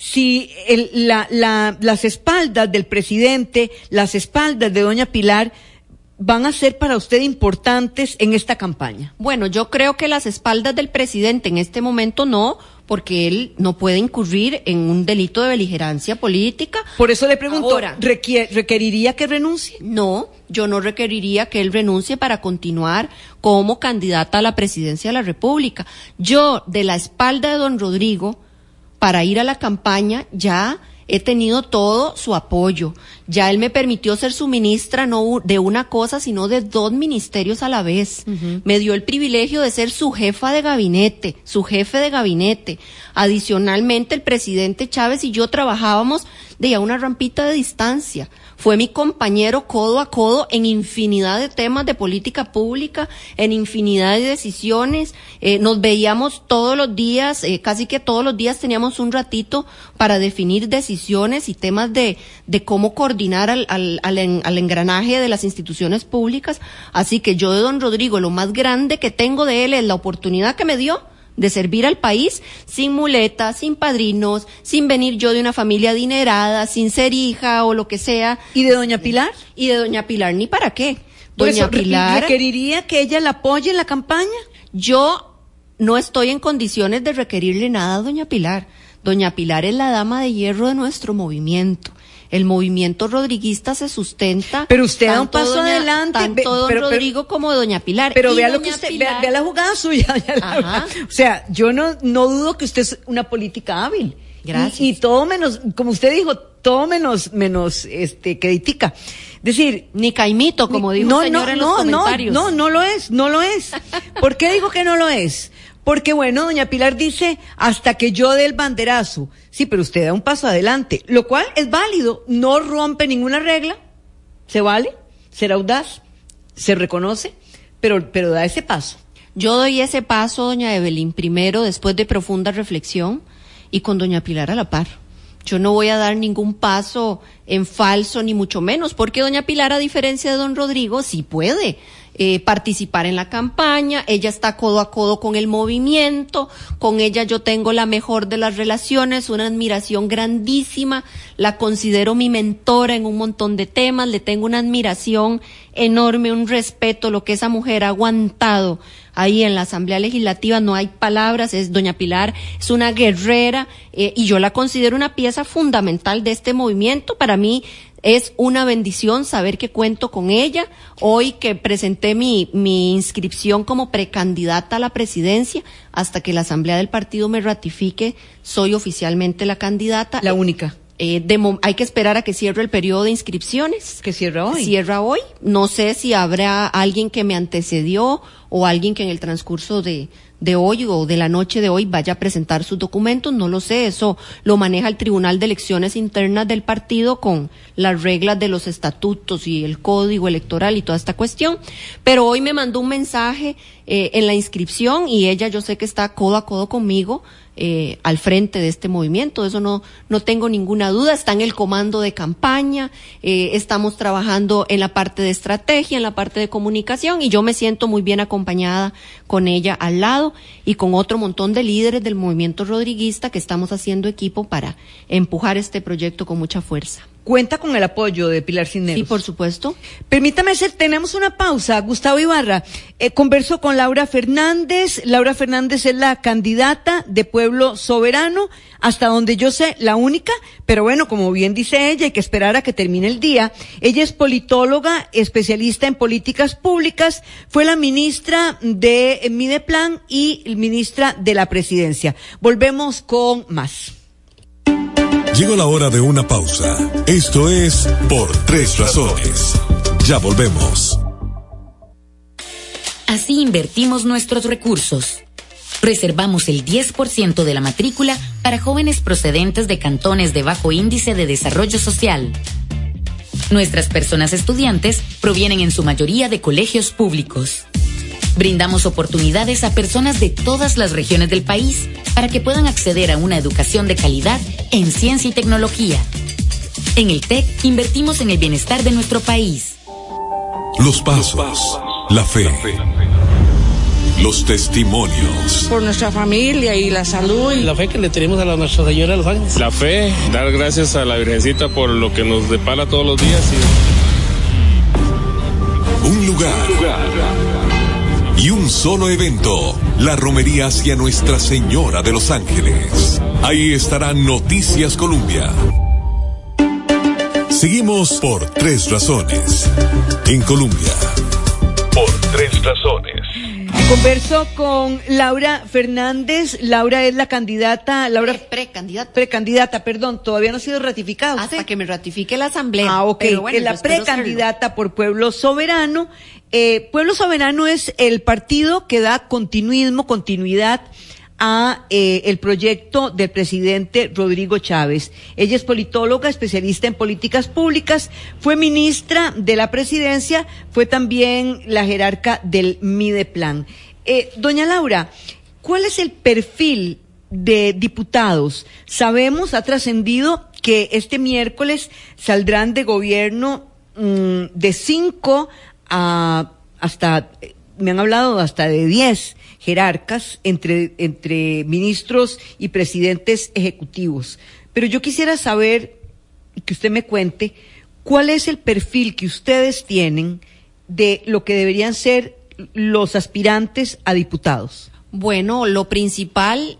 si el, la, la, las espaldas del presidente, las espaldas de doña Pilar, van a ser para usted importantes en esta campaña. Bueno, yo creo que las espaldas del presidente en este momento no, porque él no puede incurrir en un delito de beligerancia política. Por eso le pregunto, Ahora, ¿requier, ¿requeriría que renuncie? No, yo no requeriría que él renuncie para continuar como candidata a la presidencia de la República. Yo, de la espalda de don Rodrigo, para ir a la campaña, ya he tenido todo su apoyo. Ya él me permitió ser su ministra no de una cosa, sino de dos ministerios a la vez. Uh-huh. Me dio el privilegio de ser su jefa de gabinete, su jefe de gabinete. Adicionalmente, el presidente Chávez y yo trabajábamos de a una rampita de distancia. Fue mi compañero codo a codo en infinidad de temas de política pública, en infinidad de decisiones. Eh, nos veíamos todos los días, eh, casi que todos los días teníamos un ratito para definir decisiones y temas de, de cómo coordinar al, al, al, en, al engranaje de las instituciones públicas. Así que yo de don Rodrigo, lo más grande que tengo de él es la oportunidad que me dio de servir al país sin muletas, sin padrinos, sin venir yo de una familia adinerada, sin ser hija o lo que sea. ¿Y de doña Pilar? Y de doña Pilar, ni para qué. Por Doña eso, Pilar. ¿requeriría que ella la apoye en la campaña? Yo no estoy en condiciones de requerirle nada a doña Pilar. Doña Pilar es la dama de hierro de nuestro movimiento. El movimiento rodriguista se sustenta. Pero usted da un paso doña, adelante. Tanto don pero, Rodrigo pero, como doña Pilar. Pero y vea doña lo que usted, Pilar, vea, vea la jugada suya. La, o sea, yo no, no dudo que usted es una política hábil. Gracias. Y, y todo menos, como usted dijo, todo menos, menos, este, creditica. Es decir, ni caimito, como dijo no, el señor no, en no, los comentarios. No, no, no lo es, no lo es. ¿Por qué digo que no lo es? Porque bueno, doña Pilar dice, hasta que yo dé el banderazo. Sí, pero usted da un paso adelante, lo cual es válido, no rompe ninguna regla, se vale, ser audaz, se reconoce, pero, pero da ese paso. Yo doy ese paso, doña Evelyn, primero, después de profunda reflexión, y con doña Pilar a la par. Yo no voy a dar ningún paso en falso, ni mucho menos, porque doña Pilar, a diferencia de don Rodrigo, sí puede eh, participar en la campaña. Ella está codo a codo con el movimiento, con ella yo tengo la mejor de las relaciones, una admiración grandísima, la considero mi mentora en un montón de temas, le tengo una admiración enorme, un respeto, lo que esa mujer ha aguantado ahí en la Asamblea Legislativa, no hay palabras. Es doña Pilar, es una guerrera, eh, y yo la considero una pieza fundamental de este movimiento. Para mí es una bendición saber que cuento con ella. Hoy que presenté mi, mi inscripción como precandidata a la presidencia, hasta que la Asamblea del partido me ratifique, soy oficialmente la candidata. La única. Eh, de, hay que esperar a que cierre el periodo de inscripciones. ¿Que cierra hoy? Cierra hoy. No sé si habrá alguien que me antecedió o alguien que en el transcurso de, de hoy o de la noche de hoy vaya a presentar sus documentos. No lo sé. Eso lo maneja el Tribunal de Elecciones Internas del partido con las reglas de los estatutos y el código electoral y toda esta cuestión. Pero hoy me mandó un mensaje eh, en la inscripción y ella, yo sé que está codo a codo conmigo. Eh, al frente de este movimiento, eso no no tengo ninguna duda. Está en el comando de campaña, eh, estamos trabajando en la parte de estrategia, en la parte de comunicación, y yo me siento muy bien acompañada con ella al lado y con otro montón de líderes del movimiento rodriguista que estamos haciendo equipo para empujar este proyecto con mucha fuerza. ¿Cuenta con el apoyo de Pilar Cisneros? Sí, por supuesto. Permítame hacer, tenemos una pausa. Gustavo Ibarra, eh, converso con Laura Fernández. Laura Fernández es la candidata de Pueblo Soberano, hasta donde yo sé, la única, pero bueno, como bien dice ella, hay que esperar a que termine el día. Ella es politóloga, especialista en políticas públicas, fue la ministra de Mideplan y ministra de la Presidencia. Volvemos con más. Llegó la hora de una pausa. Esto es Por Tres Razones. Ya volvemos. Así invertimos nuestros recursos. Reservamos el diez por ciento de la matrícula para jóvenes procedentes de cantones de bajo índice de desarrollo social. Nuestras personas estudiantes provienen en su mayoría de colegios públicos. Brindamos oportunidades a personas de todas las regiones del país para que puedan acceder a una educación de calidad en ciencia y tecnología. En el T E C invertimos en el bienestar de nuestro país. Los pasos, la fe, los testimonios. Por nuestra familia y la salud. La fe que le tenemos a la Nuestra Señora de los Ángeles. La fe, dar gracias a la Virgencita por lo que nos depara todos los días. Y... Un lugar. Un lugar. Y un solo evento, la romería hacia Nuestra Señora de los Ángeles. Ahí estará Noticias Colombia. Seguimos por Tres Razones. En Colombia. Por Tres Razones. Converso con Laura Fernández. Laura es la candidata, Laura precandidata. Precandidata, perdón, todavía no ha sido ratificada. Hasta ¿usted? Que me ratifique la asamblea. Ah, ok. Bueno, es la precandidata hacerlo. Por Pueblo Soberano. Eh, Pueblo Soberano es el partido que da continuismo, continuidad a eh, el proyecto del presidente Rodrigo Chávez. Ella es politóloga, especialista en políticas públicas, fue ministra de la presidencia, fue también la jerarca del Mideplan. Eh, doña Laura, ¿cuál es el perfil de diputados? Sabemos, ha trascendido que este miércoles saldrán de gobierno mmm, de cinco a hasta, me han hablado hasta de diez jerarcas entre, entre ministros y presidentes ejecutivos. Pero yo quisiera saber, que usted me cuente, cuál es el perfil que ustedes tienen de lo que deberían ser los aspirantes a diputados. Bueno, lo principal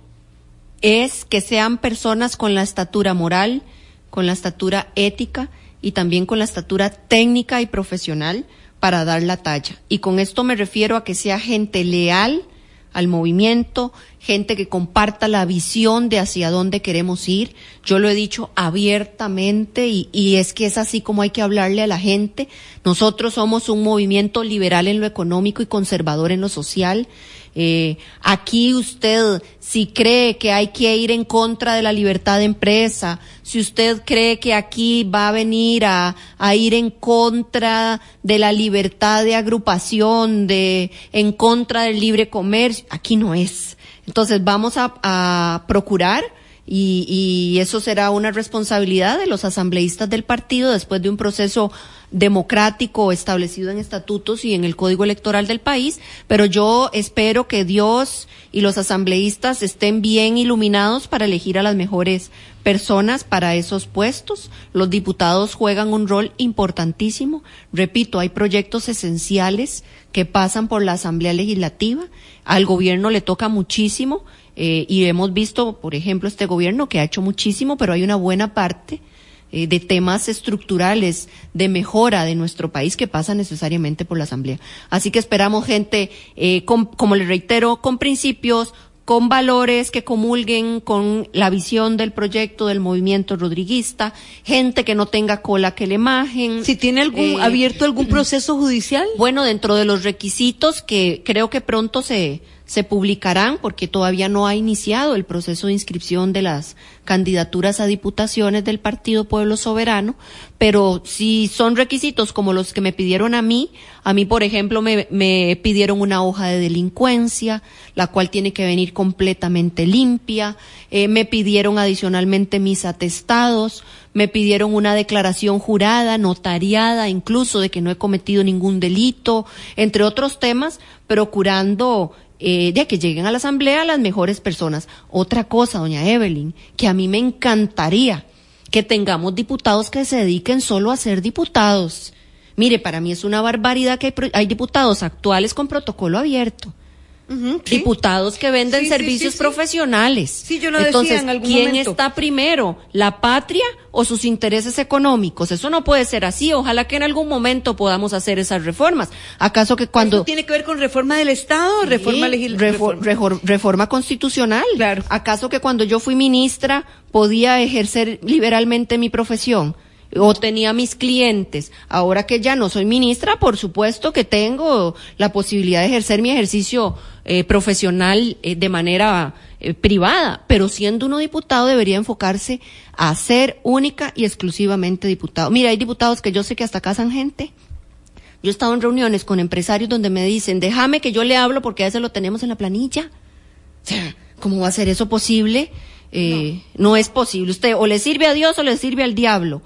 es que sean personas con la estatura moral, con la estatura ética y también con la estatura técnica y profesional para dar la talla. Y con esto me refiero a que sea gente leal al movimiento, gente que comparta la visión de hacia dónde queremos ir. Yo lo he dicho abiertamente y, y es que es así como hay que hablarle a la gente. Nosotros somos un movimiento liberal en lo económico y conservador en lo social. Eh, aquí usted, si cree que hay que ir en contra de la libertad de empresa, si usted cree que aquí va a venir a, a ir en contra de la libertad de agrupación, de, en contra del libre comercio, aquí no es. Entonces vamos a, a procurar y, y eso será una responsabilidad de los asambleístas del partido después de un proceso democrático establecido en estatutos y en el Código Electoral del país, pero yo espero que Dios y los asambleístas estén bien iluminados para elegir a las mejores personas para esos puestos. Los diputados juegan un rol importantísimo. Repito, hay proyectos esenciales que pasan por la Asamblea Legislativa. Al gobierno le toca muchísimo eh, y hemos visto, por ejemplo, este gobierno que ha hecho muchísimo, pero hay una buena parte de temas estructurales de mejora de nuestro país que pasa necesariamente por la Asamblea. Así que esperamos gente, eh, con, como les reitero, con principios, con valores que comulguen con la visión del proyecto del movimiento rodriguista, gente que no tenga cola que le majen. ¿Si tiene algún eh, abierto algún proceso judicial? Bueno, dentro de los requisitos que creo que pronto se se publicarán, porque todavía no ha iniciado el proceso de inscripción de las candidaturas a diputaciones del Partido Pueblo Soberano, pero si son requisitos como los que me pidieron a mí, a mí, por ejemplo, me, me pidieron una hoja de delincuencia, la cual tiene que venir completamente limpia, eh, me pidieron adicionalmente mis atestados, me pidieron una declaración jurada, notariada, incluso de que no he cometido ningún delito, entre otros temas, procurando Eh, de que lleguen a la asamblea las mejores personas. Otra cosa, doña Evelyn, que a mí me encantaría que tengamos diputados que se dediquen solo a ser diputados. Mire, para mí es una barbaridad que hay, hay diputados actuales con protocolo abierto. Uh-huh, ¿sí? Diputados que venden sí, sí, servicios sí, profesionales. Sí, yo lo Entonces, decía en algún ¿quién momento? está primero? ¿La patria o sus intereses económicos? Eso no puede ser así. Ojalá que en algún momento podamos hacer esas reformas. ¿Acaso que cuando... ¿Eso tiene que ver con reforma del Estado o sí, reforma legislativa? Refor- reforma. reforma constitucional. Claro. ¿Acaso que cuando yo fui ministra podía ejercer liberalmente mi profesión? O tenía mis clientes. Ahora que ya no soy ministra, por supuesto que tengo la posibilidad de ejercer mi ejercicio eh, profesional eh, de manera eh, privada, pero siendo uno diputado debería enfocarse a ser única y exclusivamente diputado. Mira, hay diputados que yo sé que hasta casan gente. Yo he estado en reuniones con empresarios donde me dicen, déjame que yo le hablo porque a veces lo tenemos en la planilla. O sea, ¿cómo va a ser eso posible? Eh, no. no es posible. Usted o le sirve a Dios o le sirve al diablo.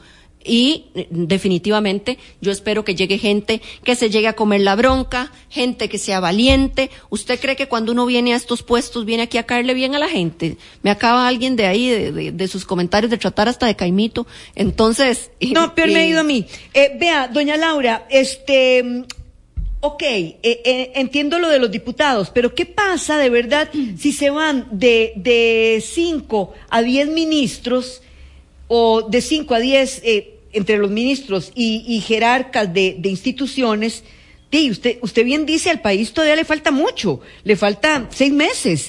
Y definitivamente yo espero que llegue gente que se llegue a comer la bronca, gente que sea valiente. ¿Usted cree que cuando uno viene a estos puestos viene aquí a caerle bien a la gente? Me acaba alguien de ahí, de, de, de sus comentarios, de tratar hasta de Caimito. Entonces... No, peor eh, me ha ido a mí. Eh, vea, doña Laura, este... Ok, eh, eh, entiendo lo de los diputados, pero ¿qué pasa de verdad si se van de, de cinco a diez ministros o de cinco a diez... Eh, entre los ministros y, y jerarcas de, de instituciones? Sí, usted, usted bien dice, al país todavía le falta mucho, le falta seis meses.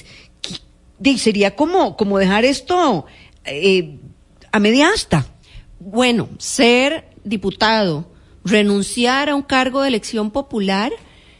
Sí, sería como, como dejar esto eh, a media asta. Bueno, ser diputado, renunciar a un cargo de elección popular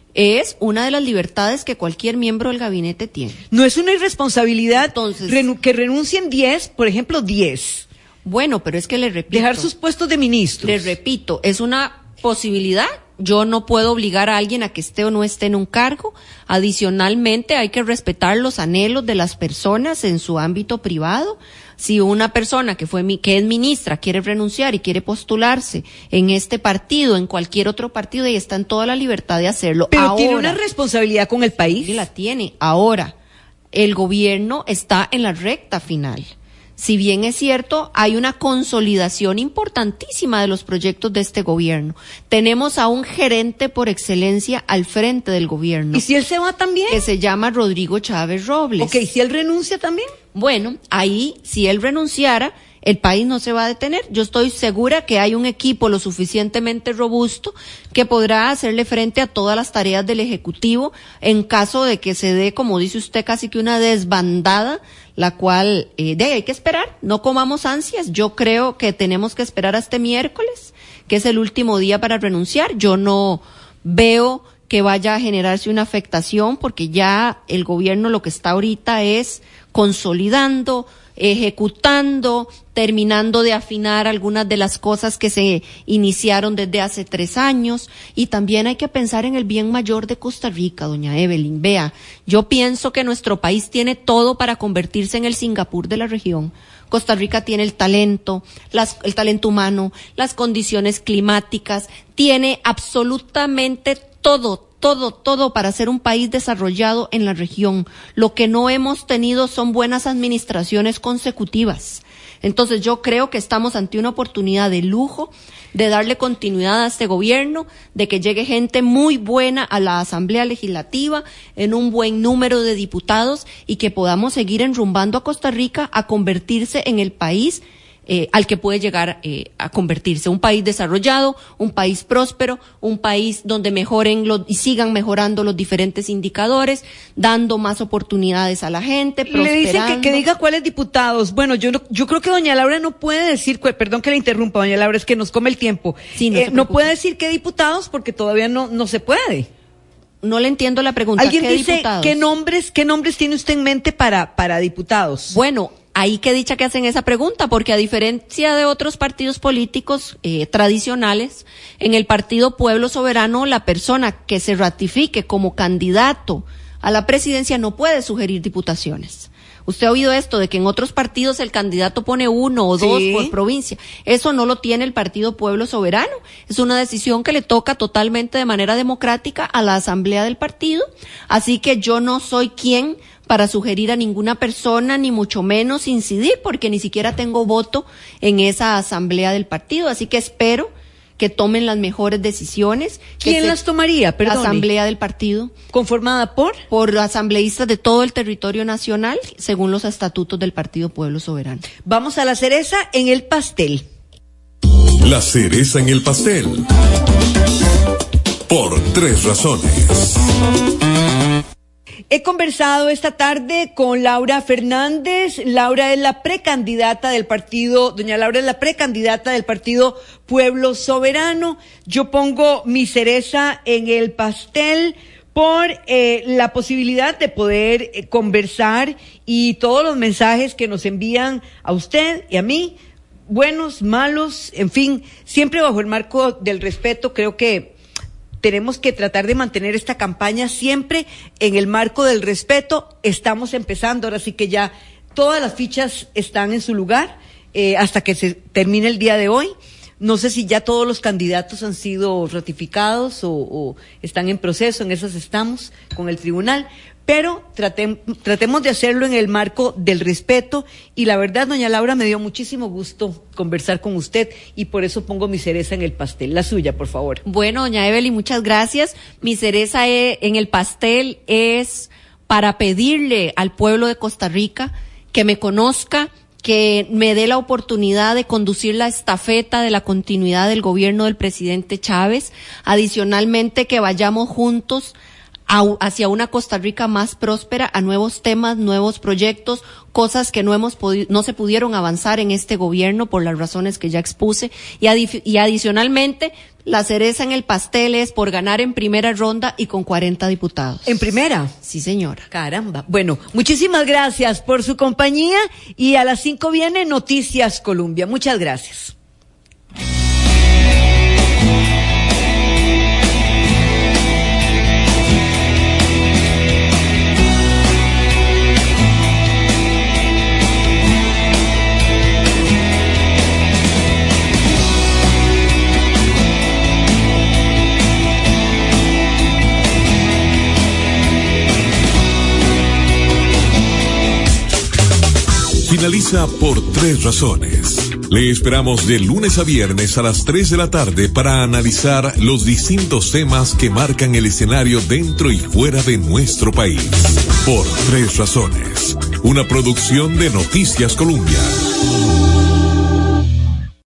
es una de las libertades que cualquier miembro del gabinete tiene. No es una irresponsabilidad. Entonces, renu- que renuncien diez, por ejemplo, diez. Bueno, pero es que le repito. Dejar sus puestos de ministros. Les repito, es una posibilidad. Yo no puedo obligar a alguien a que esté o no esté en un cargo. Adicionalmente, hay que respetar los anhelos de las personas en su ámbito privado. Si una persona que fue que es ministra quiere renunciar y quiere postularse en este partido, en cualquier otro partido, y está en toda la libertad de hacerlo. Pero ahora, tiene una responsabilidad con el país. Sí, la tiene. Ahora, el gobierno está en la recta final. Si bien es cierto, hay una consolidación importantísima de los proyectos de este gobierno. Tenemos a un gerente por excelencia al frente del gobierno. ¿Y si él se va también? Que se llama Rodrigo Chávez Robles. Ok, ¿si él renuncia también? Bueno, ahí, si él renunciara, el país no se va a detener. Yo estoy segura que hay un equipo lo suficientemente robusto que podrá hacerle frente a todas las tareas del Ejecutivo en caso de que se dé, como dice usted, casi que una desbandada, la cual eh, de ahí hay que esperar. No comamos ansias. Yo creo que tenemos que esperar hasta este miércoles, que es el último día para renunciar. Yo no veo que vaya a generarse una afectación porque ya el gobierno lo que está ahorita es consolidando, ejecutando, terminando de afinar algunas de las cosas que se iniciaron desde hace tres años, y también hay que pensar en el bien mayor de Costa Rica, doña Evelyn. Vea, yo pienso que nuestro país tiene todo para convertirse en el Singapur de la región. Costa Rica tiene el talento, las, el talento humano, las condiciones climáticas, tiene absolutamente todo, todo, todo para ser un país desarrollado en la región. Lo que no hemos tenido son buenas administraciones consecutivas. Entonces yo creo que estamos ante una oportunidad de lujo de darle continuidad a este gobierno, de que llegue gente muy buena a la Asamblea Legislativa, en un buen número de diputados, y que podamos seguir enrumbando a Costa Rica a convertirse en el país Eh, al que puede llegar eh, a convertirse, un país desarrollado, un país próspero, un país donde mejoren los, y sigan mejorando los diferentes indicadores, dando más oportunidades a la gente, prosperando. Le dicen que, que diga cuáles diputados. Bueno, yo no, yo creo que doña Laura no puede decir, perdón que le interrumpa, doña Laura, es que nos come el tiempo. Sí, no, eh, no puede decir qué diputados porque todavía no, no se puede. No le entiendo la pregunta. Alguien ¿Qué dice, diputados? ¿qué nombres, qué nombres tiene usted en mente para, para diputados? Bueno, ahí que dicha que hacen esa pregunta, porque a diferencia de otros partidos políticos eh, tradicionales, en el Partido Pueblo Soberano, la persona que se ratifique como candidato a la presidencia no puede sugerir diputaciones. Usted ha oído esto de que en otros partidos el candidato pone uno o dos sí. por provincia. Eso no lo tiene el Partido Pueblo Soberano. Es una decisión que le toca totalmente de manera democrática a la asamblea del partido. Así que yo no soy quien para sugerir a ninguna persona, ni mucho menos incidir, porque ni siquiera tengo voto en esa asamblea del partido. Así que espero que tomen las mejores decisiones. ¿Quién las tomaría? Perdón. La asamblea del partido. ¿Conformada por? Por asambleístas de todo el territorio nacional, según los estatutos del Partido Pueblo Soberano. Vamos a la cereza en el pastel. La cereza en el pastel. Por tres razones. He conversado esta tarde con Laura Fernández. Laura es la precandidata del partido, doña Laura es la precandidata del partido Pueblo Soberano. Yo pongo mi cereza en el pastel por eh, la posibilidad de poder eh, conversar y todos los mensajes que nos envían a usted y a mí, buenos, malos, en fin, siempre bajo el marco del respeto. Creo que tenemos que tratar de mantener esta campaña siempre en el marco del respeto. Estamos empezando, ahora sí que ya todas las fichas están en su lugar eh, hasta que se termine el día de hoy. No sé si ya todos los candidatos han sido ratificados o, o están en proceso, en esas estamos con el tribunal, pero tratem, tratemos de hacerlo en el marco del respeto, y la verdad, doña Laura, me dio muchísimo gusto conversar con usted y por eso pongo mi cereza en el pastel. La suya, por favor. Bueno, doña Evelyn, muchas gracias. Mi cereza e- en el pastel es para pedirle al pueblo de Costa Rica que me conozca, que me dé la oportunidad de conducir la estafeta de la continuidad del gobierno del presidente Chávez. Adicionalmente, que vayamos juntos a, hacia una Costa Rica más próspera, a nuevos temas, nuevos proyectos, cosas que no hemos podido, no se pudieron avanzar en este gobierno por las razones que ya expuse. Y, adi- y adicionalmente, la cereza en el pastel es por ganar en primera ronda y con cuarenta diputados. ¿En primera? Sí, señora. Caramba. Bueno, muchísimas gracias por su compañía, y a las cinco viene Noticias Colombia. Muchas gracias. Finaliza Por Tres Razones. Le esperamos de lunes a viernes a las tres de la tarde para analizar los distintos temas que marcan el escenario dentro y fuera de nuestro país. Por Tres Razones, una producción de Noticias Colombia.